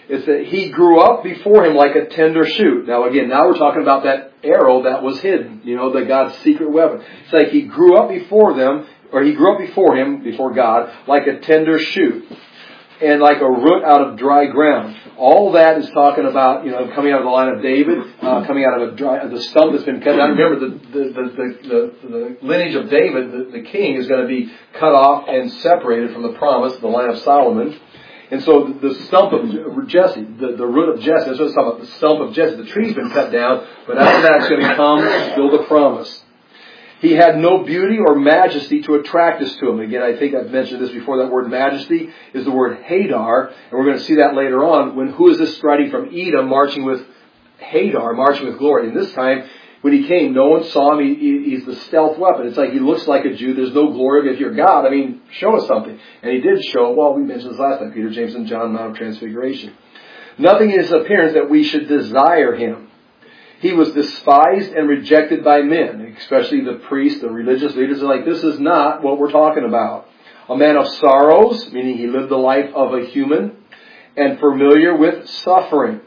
Speaker 1: It's that he grew up before him like a tender shoot. Now again, now we're talking about that arrow that was hidden, you know, the God's secret weapon. It's like he grew up before them, or he grew up before him, before God, like a tender shoot, and like a root out of dry ground. All that is talking about, you know, coming out of the line of David, uh, coming out of a dry, the stump that's been cut down. Remember, the the the, the, the lineage of David, the, the king, is going to be cut off and separated from the promise, the line of Solomon. And so the stump of Jesse, the, the root of Jesse, that's what it's talking about, the stump of Jesse. The tree's been cut down, but out of that's going to come still the promise. He had no beauty or majesty to attract us to him. Again, I think I've mentioned this before. That word majesty is the word Hadar, and we're going to see that later on. When who is this striding from Edom, marching with Hadar, marching with glory? And this time, when he came, no one saw him. He, he, he's the stealth weapon. It's like he looks like a Jew. There's no glory. But if you're God, I mean, show us something. And he did show. Well, we mentioned this last time. Peter, James, and John, Mount of Transfiguration. Nothing in his appearance that we should desire him. He was despised and rejected by men, especially the priests, the religious leaders. Are like, this is not what we're talking about. A man of sorrows, meaning he lived the life of a human, and familiar with suffering.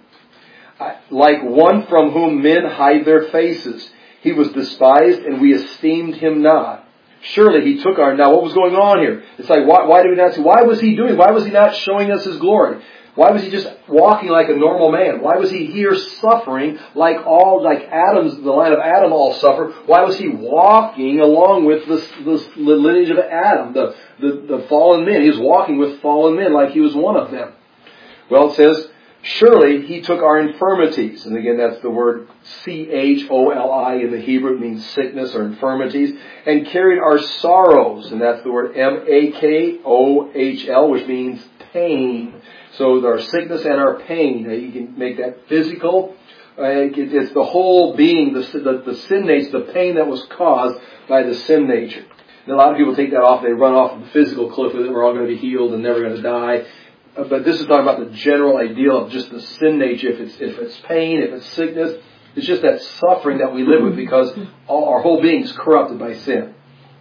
Speaker 1: Like one from whom men hide their faces. He was despised and we esteemed him not. Surely he took our... Now what was going on here? It's like, why, why did we not see? Why was he doing? Why was he not showing us his glory? Why was he just walking like a normal man? Why was he here suffering like all, like Adam's, the line of Adam all suffer? Why was he walking along with this, this the lineage of Adam, the, the, the fallen men? He was walking with fallen men like he was one of them. Well, it says, surely he took our infirmities. And again, that's the word C H O L I in the Hebrew. It means sickness or infirmities. And carried our sorrows. And that's the word M A K O H L, which means pain. So our sickness and our pain. You can make that physical. It's the whole being, the, the, the sin nature, the pain that was caused by the sin nature. And a lot of people take that off. They run off the physical cliff with it. We're all going to be healed and never going to die. But this is talking about the general ideal of just the sin nature. If it's if it's pain, if it's sickness, it's just that suffering that we live with because all, our whole being is corrupted by sin.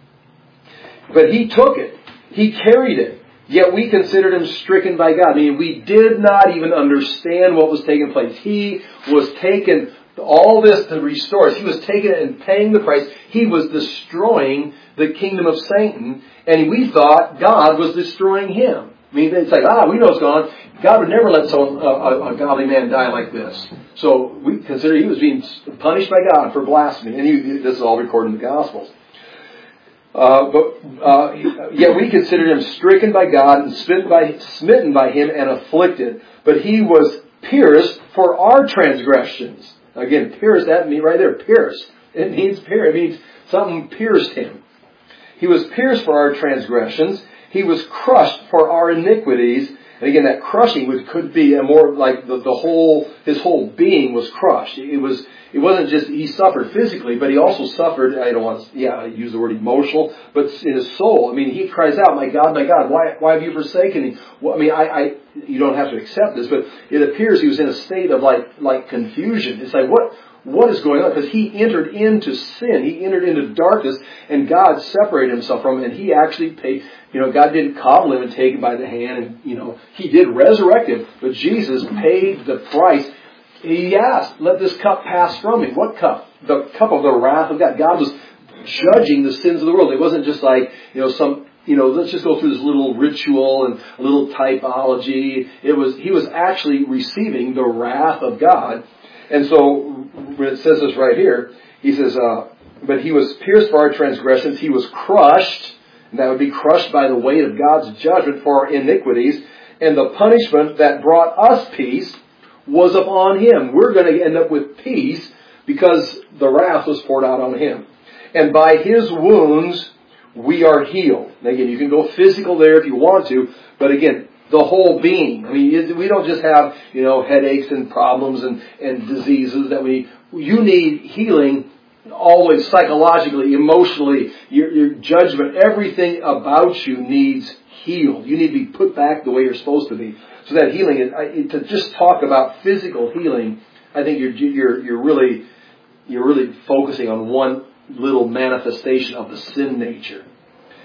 Speaker 1: But he took it. He carried it. Yet we considered him stricken by God. I mean, we did not even understand what was taking place. He was taken, all this to restore us. He was taken and paying the price. He was destroying the kingdom of Satan. And we thought God was destroying him. I mean, it's like, ah, we know it's gone. God would never let someone, a, a, a godly man die like this. So we consider he was being punished by God for blasphemy. And he, this is all recorded in the Gospels. Uh, but uh, yet we considered him stricken by God and smitten by, smitten by him and afflicted. But he was pierced for our transgressions. Again, pierced, that means right there, pierced. It means pierced. It means something pierced him. He was pierced for our transgressions. He was crushed for our iniquities. And again, that crushing would, could be a more like the, the whole, his whole being was crushed. It was, it wasn't just, he suffered physically, but he also suffered, I don't want to, yeah, I use the word emotional, but in his soul. I mean, he cries out, my God, my God, why, why have you forsaken me? Well, I mean, I, I, you don't have to accept this, but it appears he was in a state of like, like confusion. It's like, what, What is going on? Because he entered into sin. He entered into darkness, and God separated himself from him. And he actually paid, you know, God didn't coddle him and take him by the hand. And, you know, he did resurrect him. But Jesus paid the price. He asked, let this cup pass from me. What cup? The cup of the wrath of God. God was judging the sins of the world. It wasn't just like, you know, some, you know, let's just go through this little ritual and a little typology. It was, he was actually receiving the wrath of God. And so, when it says this right here, he says, uh, but he was pierced for our transgressions, he was crushed, and that would be crushed by the weight of God's judgment for our iniquities, and the punishment that brought us peace was upon him. We're going to end up with peace because the wrath was poured out on him. And by his wounds, we are healed. And again, you can go physical there if you want to, but again, the whole being. I mean, we don't just have, you know, headaches and problems and, and diseases that we, you need healing all the way psychologically, emotionally, your, your judgment, everything about you needs healed. You need to be put back the way you're supposed to be. So that healing, is, to just talk about physical healing, I think you're, you're, you're really, you're really focusing on one little manifestation of the sin nature.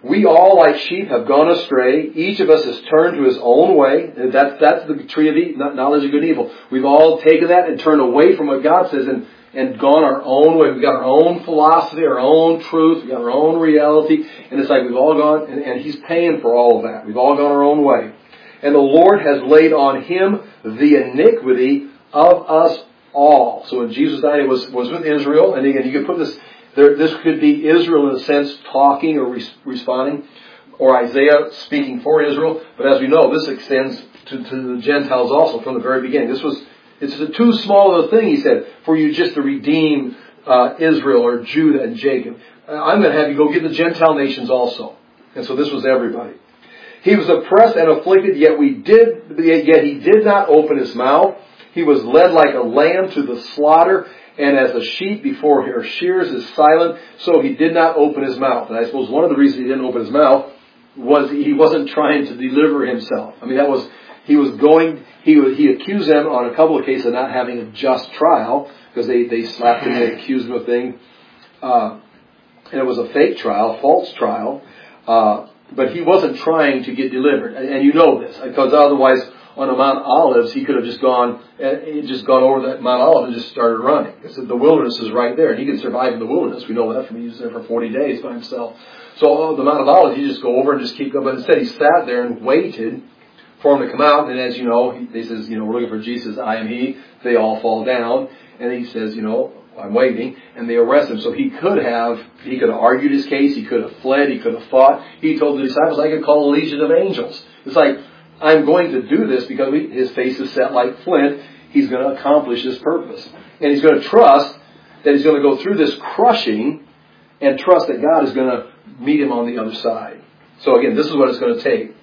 Speaker 1: We all, like sheep, have gone astray. Each of us has turned to his own way. That's, that's the tree of the knowledge of good and evil. We've all taken that and turned away from what God says and, and gone our own way. We've got our own philosophy, our own truth. We've got our own reality. And it's like we've all gone, and, and he's paying for all of that. We've all gone our own way. And the Lord has laid on him the iniquity of us all. So when Jesus died, it was, was with Israel. And again, you could put this... There, this could be Israel in a sense talking or res- responding, or Isaiah speaking for Israel. But as we know, this extends to, to the Gentiles also from the very beginning. This was, it's a too small of a thing, he said, for you just to redeem uh, Israel or Judah and Jacob. Uh, I'm going to have you go get the Gentile nations also. And so this was everybody. He was oppressed and afflicted, yet we did, yet he did not open his mouth. He was led like a lamb to the slaughter, and as a sheep before her shears is silent, so he did not open his mouth. And I suppose one of the reasons he didn't open his mouth was he wasn't trying to deliver himself. I mean, that was, he was going, he was, he accused them on a couple of cases of not having a just trial, because they, they slapped him, they accused him of things. Uh, and it was a fake trial, false trial. Uh, but he wasn't trying to get delivered. And, and you know this, because otherwise, on the Mount Olives, he could have just gone, uh, just gone over that Mount Olives and just started running. Because the wilderness is right there, and he could survive in the wilderness. We know that from he was there for forty days by himself. So uh, the Mount of Olives, you just go over and just keep going. But instead, he sat there and waited for him to come out. And as you know, he, he says, you know, we're looking for Jesus. I am he. They all fall down, and he says, you know, I'm waiting, and they arrest him. So he could have, he could have argued his case. He could have fled. He could have fought. He told the disciples, I could call a legion of angels. It's like, I'm going to do this because we, his face is set like flint. He's going to accomplish his purpose. And he's going to trust that he's going to go through this crushing and trust that God is going to meet him on the other side. So again, this is what it's going to take.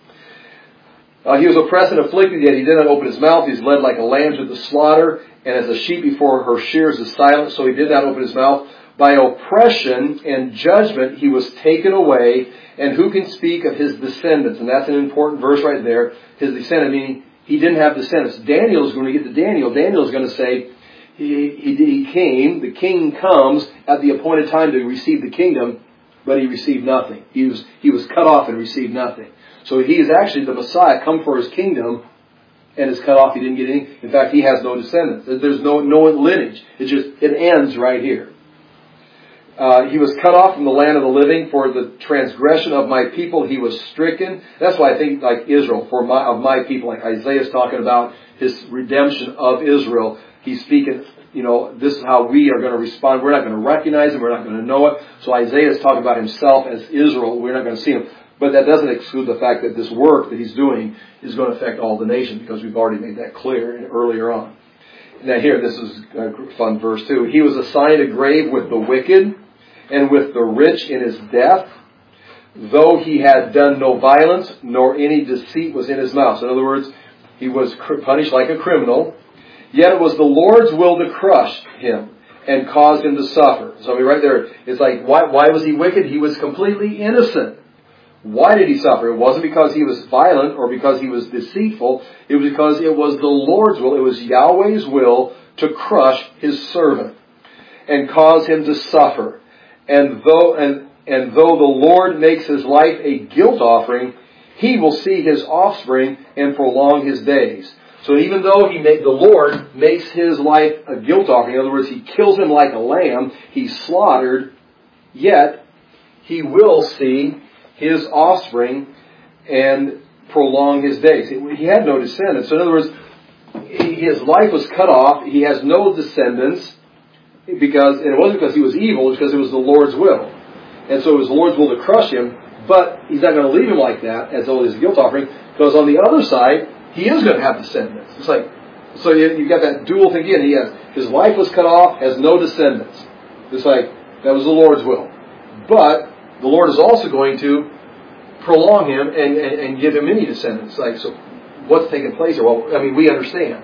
Speaker 1: Uh, he was oppressed and afflicted, yet he did not open his mouth. He was led like a lamb to the slaughter, and as a sheep before her shears is silent, so he did not open his mouth. By oppression and judgment he was taken away, and who can speak of his descendants? And that's an important verse right there. His descendant, meaning he didn't have descendants. Daniel is going to get to Daniel. Daniel is going to say, he, he, he came, the king comes at the appointed time to receive the kingdom, but he received nothing. He was, he was cut off and received nothing. So he is actually the Messiah, come for his kingdom, and is cut off. He didn't get any. In fact, he has no descendants. There's no, no lineage. It just, it ends right here. Uh, he was cut off from the land of the living. For the transgression of my people he was stricken. That's why I think, like Israel, for my, of my people, like Isaiah is talking about his redemption of Israel. He's speaking, you know, this is how we are going to respond. We're not going to recognize him. We're not going to know it. So Isaiah is talking about himself as Israel. We're not going to see him. But that doesn't exclude the fact that this work that he's doing is going to affect all the nations, because we've already made that clear earlier on. Now here, this is a fun verse too. He was assigned a grave with the wicked and with the rich in his death, though he had done no violence, nor any deceit was in his mouth. So in other words, he was punished like a criminal, yet it was the Lord's will to crush him and cause him to suffer. So I mean, right there, it's like, why, why was he wicked? He was completely innocent. Why did he suffer? It wasn't because he was violent or because he was deceitful. It was because it was the Lord's will. It was Yahweh's will to crush his servant and cause him to suffer. And though and, and though the Lord makes his life a guilt offering, he will see his offspring and prolong his days. So even though he make, the Lord makes his life a guilt offering, in other words, he kills him like a lamb, he's slaughtered, yet he will see his offspring and prolong his days. He had no descendants. So in other words, his life was cut off. He has no descendants, because, and it wasn't because he was evil, it was because it was the Lord's will. And so it was the Lord's will to crush him, but he's not going to leave him like that as though his guilt offering, because on the other side, he is going to have descendants. It's like, so you, you got that dual thing again. He has, his life was cut off, has no descendants. It's like, that was the Lord's will. But the Lord is also going to prolong him and, and, and give him many descendants. Like, so what's taking place here? Well, I mean, we understand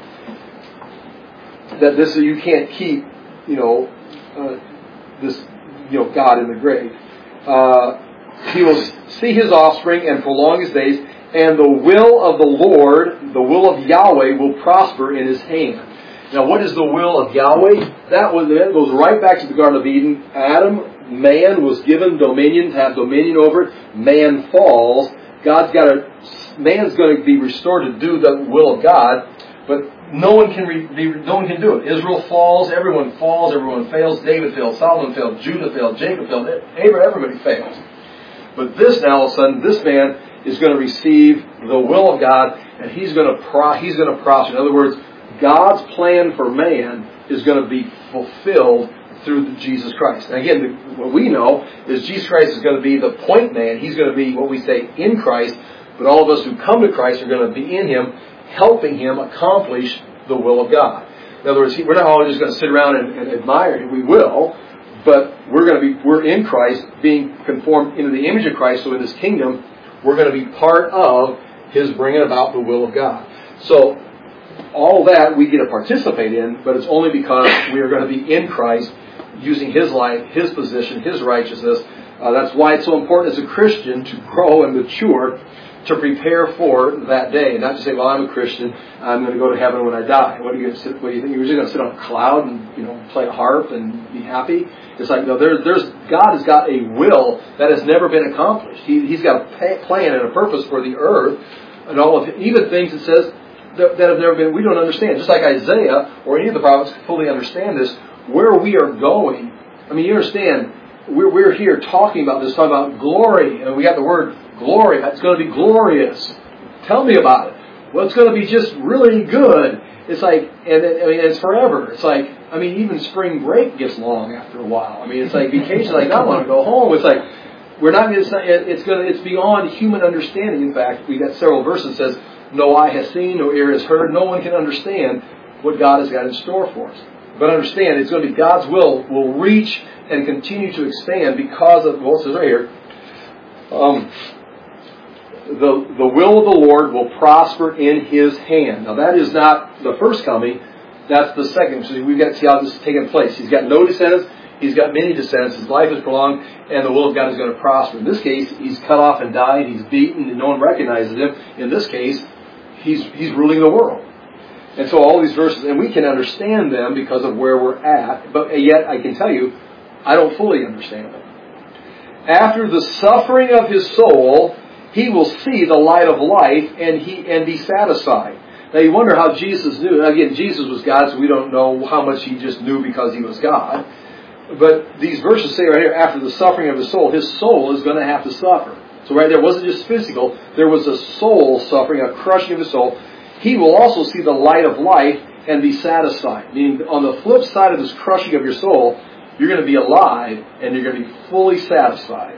Speaker 1: that this, you can't keep, you know, uh, this, you know, God in the grave. Uh, he will see his offspring and prolong his days, and the will of the Lord, the will of Yahweh, will prosper in his hand. Now, what is the will of Yahweh? That was, that goes right back to the Garden of Eden. Adam man was given dominion, to have dominion over it. Man falls. God's got to, man's going to be restored to do the will of God, but no one can re, be, no one can do it. Israel falls, everyone falls, everyone fails. David failed, Solomon failed, Judah failed, Jacob failed, Abraham, everybody fails. But this now, all of a sudden, this man is going to receive the will of God, and he's going to pro, he's going to prosper. In other words, God's plan for man is going to be fulfilled through Jesus Christ. And again, the, what we know is Jesus Christ is going to be the point man. He's going to be what we say in Christ, but all of us who come to Christ are going to be in Him, helping Him accomplish the will of God. In other words, we're not all just going to sit around and, and admire Him. We will, but we're going to be, we're in Christ, being conformed into the image of Christ. So in His kingdom, we're going to be part of His bringing about the will of God. So all that we get to participate in, but it's only because we are going to be in Christ, using His life, His position, His righteousness. Uh, that's why it's so important as a Christian to grow and mature, to prepare for that day. And not to say, well, I'm a Christian, I'm going to go to heaven when I die. What do you, what do you think? You're just going to sit on a cloud and, you know, play a harp and be happy? It's like, no, there, there's, God has got a will that has never been accomplished. He, he's got a plan and a purpose for the earth, and all of it, even things it says that, that have never been, we don't understand. Just like Isaiah or any of the prophets fully understand this, where we are going. I mean, you understand, we're, we're here talking about this, talking about glory, and we got the word glory. It's going to be glorious. Tell me about it. Well, it's going to be just really good. It's like, and it, I mean, it's forever. It's like, I mean, even spring break gets long after a while. I mean, it's like vacation. Like, I want to go home. It's like, we're not going to say, it's going to, it's beyond human understanding. In fact, we got several verses that says, no eye has seen, no ear has heard, no one can understand what God has got in store for us. But understand, it's going to be God's will will reach and continue to expand because of, well, it says right here, um, the, the will of the Lord will prosper in His hand. Now that is not the first coming, that's the second. So we've got to see how this is taking place. He's got no descendants, He's got many descendants, His life is prolonged, and the will of God is going to prosper. In this case, He's cut off and died, He's beaten, and no one recognizes Him. In this case, He's He's ruling the world. And so all these verses, and we can understand them because of where we're at, but yet I can tell you, I don't fully understand them. After the suffering of His soul, He will see the light of life and he and be satisfied. Now you wonder how Jesus knew. Again, Jesus was God, so we don't know how much He just knew because He was God. But these verses say right here, after the suffering of His soul, His soul is going to have to suffer. So right there, it wasn't just physical, there was a soul suffering, a crushing of His soul. He will also see the light of life and be satisfied. Meaning, on the flip side of this crushing of your soul, you're going to be alive and you're going to be fully satisfied.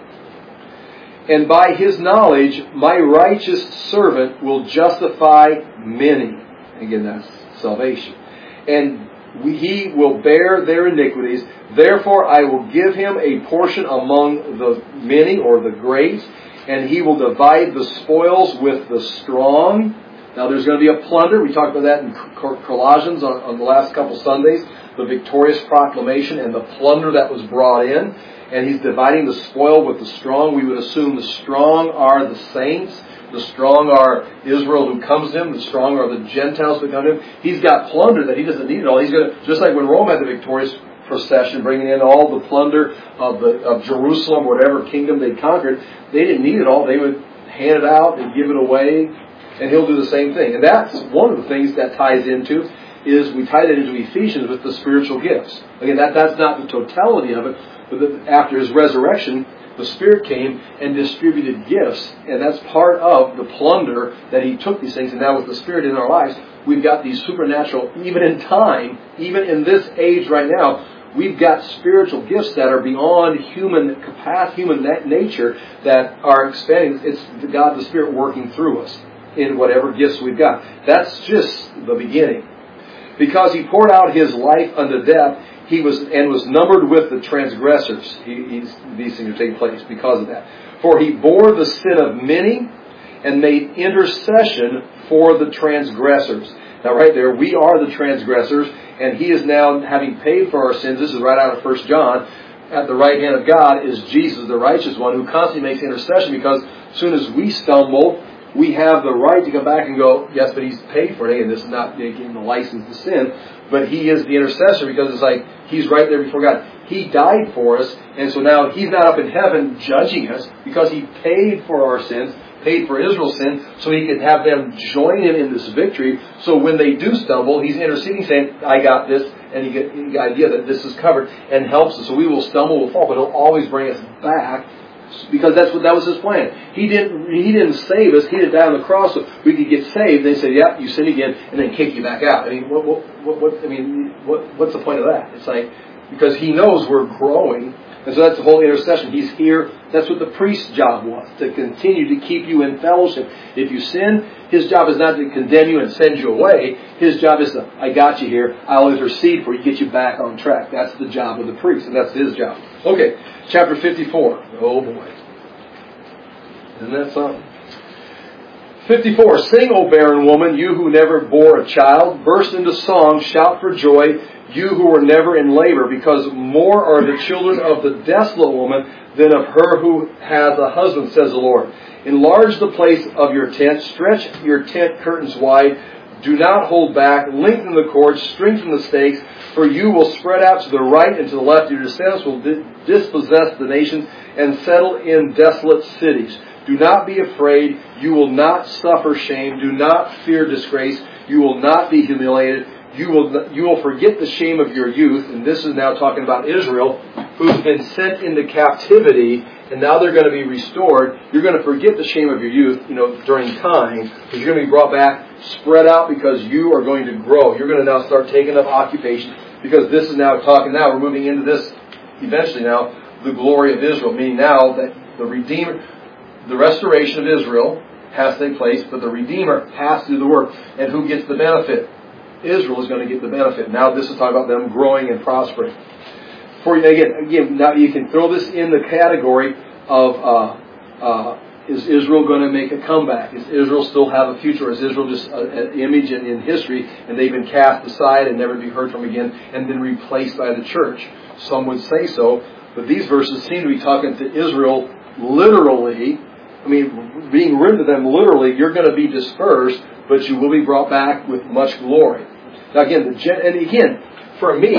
Speaker 1: And by His knowledge, my righteous servant will justify many. Again, that's salvation. And we, he will bear their iniquities. Therefore, I will give him a portion among the many, or the great, and he will divide the spoils with the strong. Now, there's going to be a plunder. We talked about that in Colossians on, on the last couple Sundays. The victorious proclamation and the plunder that was brought in. And He's dividing the spoil with the strong. We would assume the strong are the saints. The strong are Israel who comes to Him. The strong are the Gentiles who come to Him. He's got plunder that He doesn't need it all. He's going to, just like when Rome had the victorious procession, bringing in all the plunder of the of Jerusalem, whatever kingdom they conquered, they didn't need it all. They would hand it out, they'd give it away, and He'll do the same thing. And that's one of the things that ties into, is we tie that into Ephesians with the spiritual gifts. Again, that, that's not the totality of it, but the, after His resurrection, the Spirit came and distributed gifts, and that's part of the plunder that He took these things. And now with the Spirit in our lives, we've got these supernatural, even in time, even in this age right now, we've got spiritual gifts that are beyond human capacity, human nature, that are expanding. It's God, the Spirit, working through us in whatever gifts we've got. That's just the beginning. Because He poured out His life unto death, He was and was numbered with the transgressors. He, he's, these things are taking place because of that. For He bore the sin of many and made intercession for the transgressors. Now right there, we are the transgressors, and He is now, having paid for our sins, this is right out of First John, at the right hand of God is Jesus, the righteous one, who constantly makes intercession, because as soon as we stumble, we have the right to come back and go, yes, but He's paid for it. Again, this is not giving the license to sin, but He is the intercessor because it's like He's right there before God. He died for us, and so now He's not up in heaven judging us because He paid for our sins, paid for Israel's sin, so He could have them join Him in this victory. So when they do stumble, He's interceding, saying, I got this, and you get the idea that this is covered and helps us. So we will stumble, we'll fall, but He'll always bring us back because that's what that was His plan. He didn't He didn't save us. He didn't die on the cross so we could get saved. They say, yeah, you sin again, and then kick you back out. I mean, what, what, what, I mean, what, what's the point of that? It's like, because He knows we're growing. And so that's the whole intercession. He's here. That's what the priest's job was, to continue to keep you in fellowship. If you sin, His job is not to condemn you and send you away. His job is to, I got you here. I'll intercede for you, get you back on track. That's the job of the priest, and that's His job. Okay, chapter fifty-four. Oh boy. Isn't that something? fifty-four. Sing, O barren woman, you who never bore a child. Burst into song, shout for joy, you who were never in labor, because more are the children of the desolate woman than of her who has a husband, says the Lord. Enlarge the place of your tent, stretch your tent curtains wide, do not hold back, lengthen the cords, strengthen the stakes, for you will spread out to the right and to the left. Your descendants will dispossess the nations and settle in desolate cities. Do not be afraid. You will not suffer shame. Do not fear disgrace. You will not be humiliated. You will you will forget the shame of your youth. And this is now talking about Israel, who's been sent into captivity, and now they're going to be restored. You're going to forget the shame of your youth, you know, during time, because you're going to be brought back, spread out, because you are going to grow. You're going to now start taking up occupation, because this is now talking. Now we're moving into this eventually. Now the glory of Israel, meaning now that the Redeemer, the restoration of Israel has to take place, but the Redeemer has to do the work, and who gets the benefit? Israel is going to get the benefit. Now this is talking about them growing and prospering. For again, again, now you can throw this in the category of uh, uh, is Israel going to make a comeback? Is Israel still have a future? Is Israel just an image in, in history, and they've been cast aside and never be heard from again, and been replaced by the church? Some would say so, but these verses seem to be talking to Israel literally. I mean, being written to them literally. You're going to be dispersed, but you will be brought back with much glory. Now again, the, and again, for me,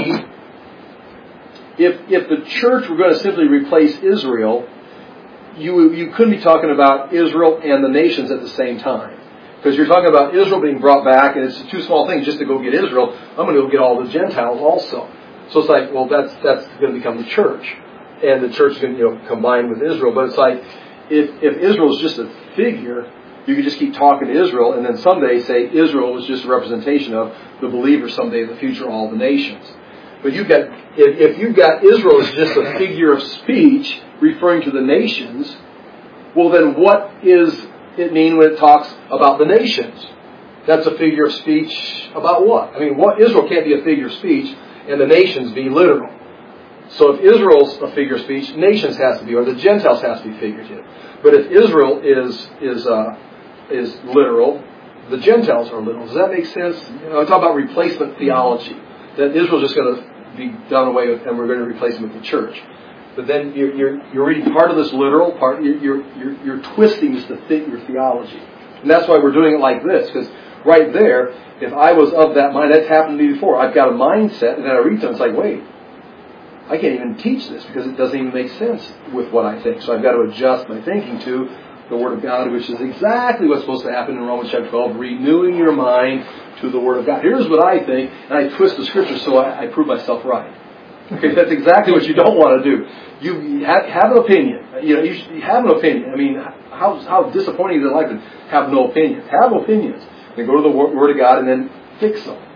Speaker 1: if if the church were going to simply replace Israel, you you couldn't be talking about Israel and the nations at the same time. Because you're talking about Israel being brought back, and it's two small things just to go get Israel. I'm going to go get all the Gentiles also. So it's like, well, that's that's going to become the church. And the church is going to, you know, combine with Israel. But it's like, if if Israel is just a figure, you could just keep talking to Israel, and then someday say Israel was just a representation of the believers someday in the future, all the nations. But you've got, if, if you've got Israel as just a figure of speech referring to the nations, well then what is it mean when it talks about the nations? That's a figure of speech about what? I mean, what Israel can't be a figure of speech and the nations be literal. So if Israel's a figure of speech, nations has to be, or the Gentiles has to be figurative. But if Israel is is uh, is literal, the Gentiles are literal. Does that make sense? You know, I talk about replacement theology, that Israel's just going to be done away with, and we're going to replace them with the church. But then you're you're, you're reading part of this literal, part you're, you're you're twisting this to fit your theology, and that's why we're doing it like this. Because right there, if I was of that mind, that's happened to me before. I've got a mindset, and then I read something, it's like, wait, I can't even teach this because it doesn't even make sense with what I think. So I've got to adjust my thinking to the Word of God, which is exactly what's supposed to happen in Romans chapter twelve, renewing your mind to the Word of God. Here's what I think, and I twist the Scripture so I, I prove myself right. Okay, that's exactly what you don't want to do. You have, have an opinion. You know, you, should, you have an opinion. I mean, how how disappointing is it like to have no opinions? Have opinions. Then go to the Word of God and then fix them.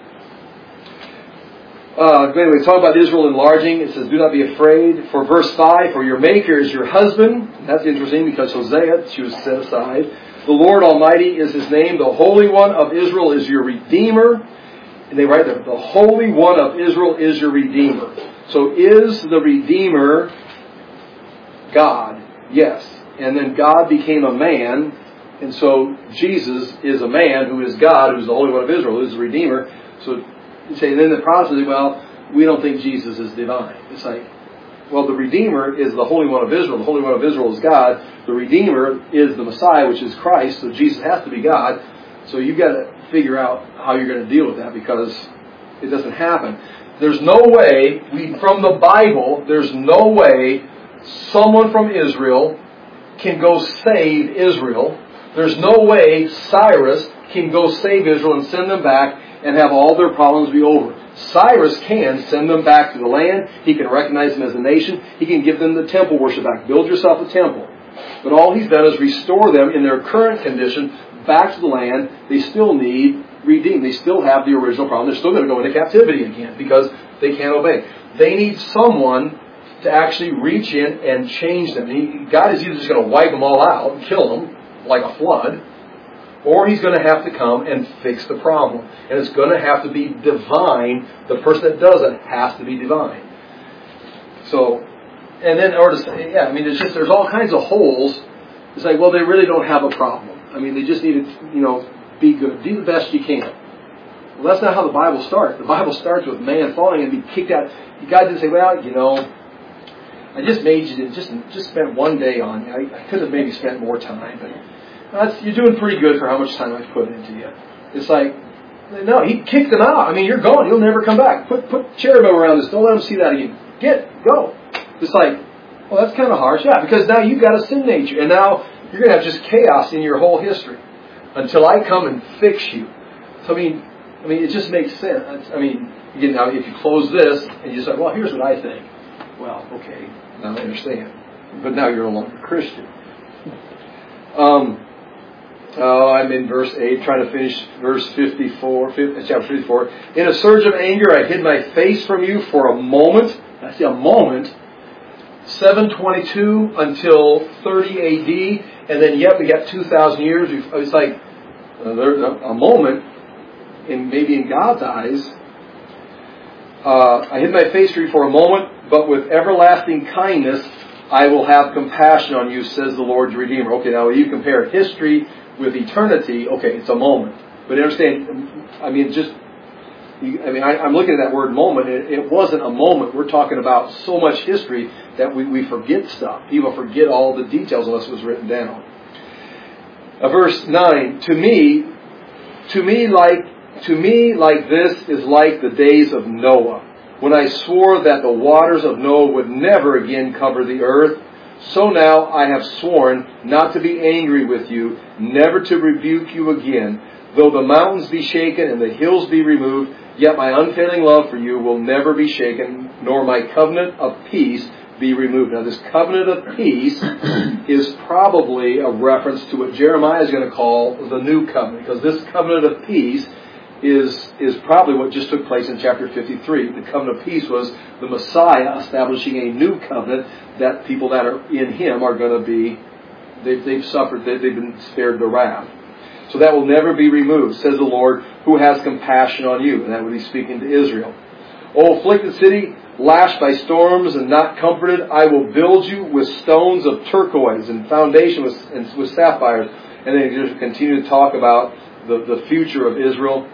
Speaker 1: Uh, anyway, talk about Israel enlarging. It says, do not be afraid. For verse five, for your Maker is your husband. That's interesting because Hosea, she was set aside. The Lord Almighty is His name. The Holy One of Israel is your Redeemer. And they write there, the Holy One of Israel is your Redeemer. So is the Redeemer God? Yes. And then God became a man. And so Jesus is a man who is God, who is the Holy One of Israel, who is the Redeemer. So you say, and then the Protestants say, well, we don't think Jesus is divine. It's like, well, the Redeemer is the Holy One of Israel. The Holy One of Israel is God. The Redeemer is the Messiah, which is Christ. So Jesus has to be God. So you've got to figure out how you're going to deal with that, because it doesn't happen. There's no way, we, from the Bible, there's no way someone from Israel can go save Israel. There's no way Cyrus can go save Israel and send them back and have all their problems be over. Cyrus can send them back to the land. He can recognize them as a nation. He can give them the temple worship back. Build yourself a temple. But all he's done is restore them in their current condition back to the land. They still need redeemed. They still have the original problem. They're still going to go into captivity again because they can't obey. They need someone to actually reach in and change them. He, God is either just going to wipe them all out and kill them like a flood, or He's going to have to come and fix the problem. And it's going to have to be divine. The person that does it has to be divine. So, and then, or to say, yeah, I mean, it's just, there's all kinds of holes. It's like, well, they really don't have a problem. I mean, they just need to, you know, be good. Do the best you can. Well, that's not how the Bible starts. The Bible starts with man falling and be kicked out. God didn't say, well, you know, I just made you to just, just spend one day on you. I, I could have maybe spent more time, but that's, you're doing pretty good for how much time I've put into you. It's like, no, He kicked them out. I mean, you're gone. You'll never come back. Put put cherubim around this. Don't let them see that again. Get, go. It's like, well, that's kind of harsh. Yeah, because now you've got a sin nature. And now you're going to have just chaos in your whole history until I come and fix you. So, I mean, I mean, it just makes sense. I mean, again, now if you close this and you say, well, here's what I think. Well, okay, now I understand. But now you're no longer a Christian. Um, oh, I'm in verse eight, trying to finish verse fifty-four, chapter fifty-four. In a surge of anger, I hid my face from you for a moment. I see a moment. seven twenty-two until thirty A D, and then yet we got two thousand years. It's like uh, there's a moment, in maybe in God's eyes. Uh, I hid my face from you for a moment, but with everlasting kindness I will have compassion on you, says the Lord your Redeemer. Okay, now when you compare history with eternity, okay, it's a moment. But understand, I mean, just, I mean, I, I'm looking at that word moment. It, it wasn't a moment. We're talking about so much history that we, we forget stuff. People forget all the details unless it was written down. Uh, verse nine, to me, to me like, to me like this is like the days of Noah, when I swore that the waters of Noah would never again cover the earth. So now I have sworn not to be angry with you, never to rebuke you again. Though the mountains be shaken and the hills be removed, yet my unfailing love for you will never be shaken, nor my covenant of peace be removed. Now this covenant of peace is probably a reference to what Jeremiah is going to call the new covenant, because this covenant of peace is is probably what just took place in chapter fifty-three. The covenant of peace was the Messiah establishing a new covenant that people that are in Him are going to be, they've, they've suffered, they've been spared the wrath. So that will never be removed, says the Lord, who has compassion on you. And that would be speaking to Israel. O afflicted city, lashed by storms and not comforted, I will build you with stones of turquoise and foundation with, and with sapphires. And then he just continue to talk about the, the future of Israel.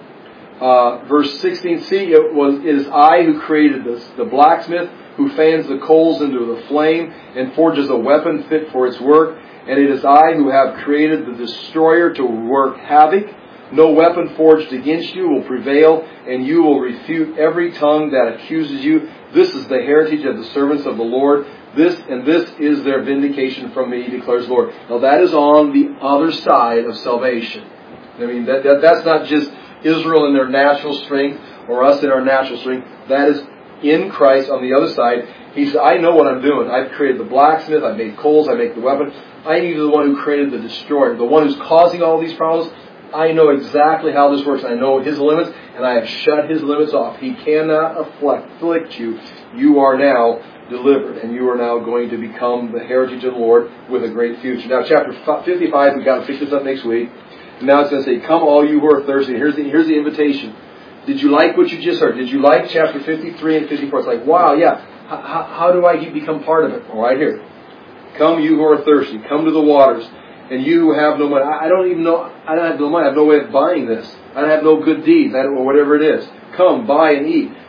Speaker 1: Uh, verse sixteen, see, it was it is I who created this, the blacksmith who fans the coals into the flame and forges a weapon fit for its work. And it is I who have created the destroyer to work havoc. No weapon forged against you will prevail, and you will refute every tongue that accuses you. This is the heritage of the servants of the Lord. This and this is their vindication from me, declares the Lord. Now that is on the other side of salvation. I mean, that, that that's not just Israel in their natural strength or us in our natural strength. That is in Christ on the other side. He said, I know what I'm doing. I've created the blacksmith. I made coals. I make the weapon. I am the one who created the destroyer. The one who's causing all these problems. I know exactly how this works. I know His limits, and I have shut His limits off. He cannot afflict you. You are now delivered, and you are now going to become the heritage of the Lord with a great future. Now, chapter fifty-five, we've got to pick this up next week. Now it's going to say, come all you who are thirsty. Here's the, here's the invitation. Did you like what you just heard? Did you like chapter fifty-three and fifty-four? It's like, wow, yeah. How, how do I become part of it? Well, right here. Come you who are thirsty. Come to the waters. And you who have no money. I don't even know. I don't have no money. I have no way of buying this. I don't have no good deeds. I don't, or whatever it is. Come, buy and eat.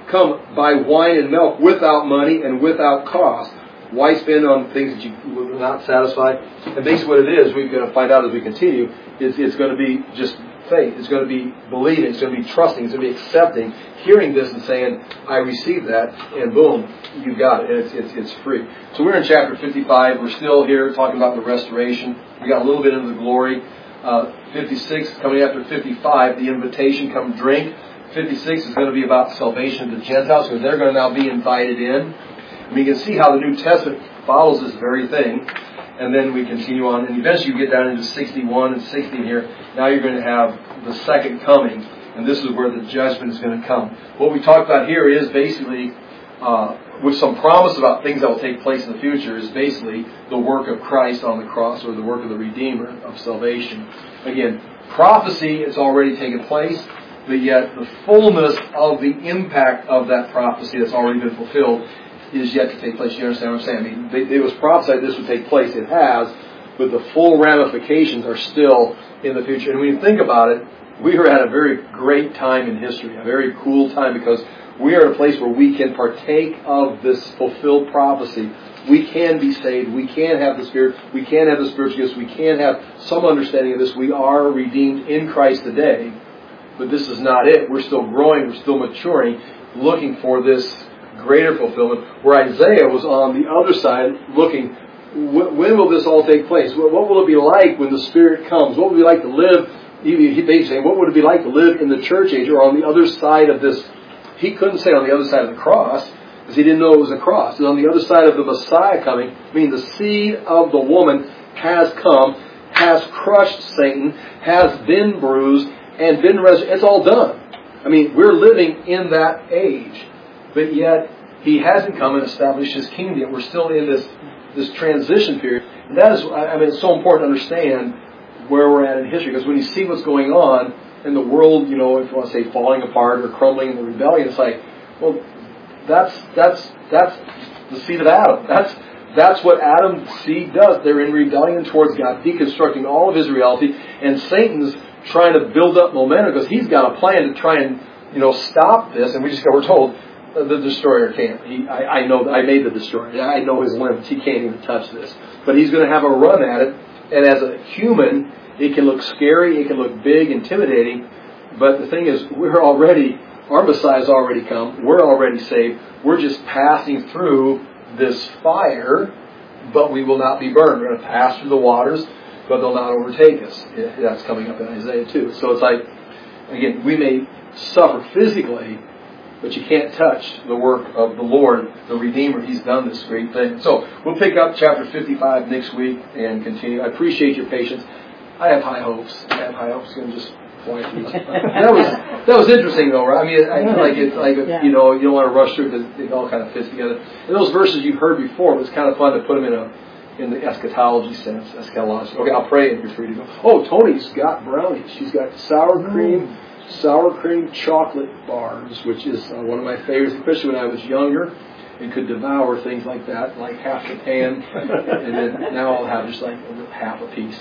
Speaker 1: come buy wine and milk without money and without cost. Why spend on things that you will not satisfy? And basically what it is, we're going to find out as we continue, is it's going to be just faith. It's going to be believing. It's going to be trusting. It's going to be accepting, hearing this and saying, I received that, and boom, you got it. And it's, it's, it's free. So we're in chapter fifty-five. We're still here talking about the restoration. We got a little bit into the glory. Uh, fifty-six, coming after fifty-five, the invitation, come drink. fifty-six is going to be about salvation of the Gentiles, because they're going to now be invited in. I mean, you can see how the New Testament follows this very thing. And then we continue on. And eventually you get down into sixty-one and sixty here. Now you're going to have the second coming. And this is where the judgment is going to come. What we talked about here is basically, uh, with some promise about things that will take place in the future, is basically the work of Christ on the cross, or the work of the Redeemer of salvation. Again, prophecy has already taken place, but yet the fullness of the impact of that prophecy that's already been fulfilled is yet to take place. You understand what I'm saying? I mean, they, it was prophesied this would take place. It has, but the full ramifications are still in the future. And when you think about it, we are at a very great time in history, a very cool time, because we are at a place where we can partake of this fulfilled prophecy. We can be saved. We can have the Spirit. We can have the spiritual gifts. We can have some understanding of this. We are redeemed in Christ today, but this is not it. We're still growing. We're still maturing, looking for this greater fulfillment, where Isaiah was on the other side looking, when will this all take place? What will it be like when the Spirit comes? What would it be like to live, he basically saying, what would it be like to live in the church age, or on the other side of this? He couldn't say on the other side of the cross, because he didn't know it was a cross. And on the other side of the Messiah coming, meaning the seed of the woman has come, has crushed Satan, has been bruised, and been resurrected. It's all done. I mean, we're living in that age. But yet, he hasn't come and established his kingdom yet. We're still in this this transition period. And that is, I mean, it's so important to understand where we're at in history. Because when you see what's going on in the world, you know, if you want to say falling apart or crumbling in the rebellion, it's like, well, that's that's that's the seed of Adam. That's that's what Adam's seed does. They're in rebellion towards God, deconstructing all of his reality. And Satan's trying to build up momentum, because he's got a plan to try and, you know, stop this. And we just got, we're told, the destroyer can't. He, I, I know. I made the destroyer. I know his limits. He can't even touch this. But he's going to have a run at it. And as a human, it can look scary. It can look big, intimidating. But the thing is, we're already, our Messiah's already come. We're already saved. We're just passing through this fire, but we will not be burned. We're going to pass through the waters, but they'll not overtake us. That's coming up in Isaiah too. So it's like, again, we may suffer physically, but you can't touch the work of the Lord, the Redeemer. He's done this great thing. So we'll pick up chapter fifty-five next week and continue. I appreciate your patience. I have high hopes. I have high hopes. I'm going to just point these. That was that was interesting though, right? I mean, I, like it's like yeah. you know, you don't want to rush through because it all kind of fits together. And those verses you've heard before, it was kind of fun to put them in a in the eschatology sense. Eschatology. Okay, I'll pray and you're free to go. Oh, Tony's got brownies. She's got sour cream. Mm. Sour cream chocolate bars, which is uh, one of my favorites, especially when I was younger and could devour things like that, like half the pan, and then now I'll have just like half a piece.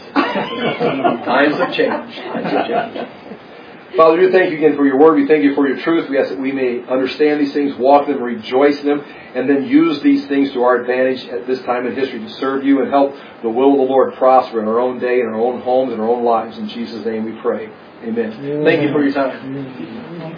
Speaker 1: Times have changed. Times have changed. Father, we thank you again for your word. We thank you for your truth. We ask that we may understand these things, walk in them, rejoice in them, and then use these things to our advantage at this time in history to serve you and help the will of the Lord prosper in our own day, in our own homes, in our own lives. In Jesus' name we pray. Amen. Amen. Thank you for your time. Amen.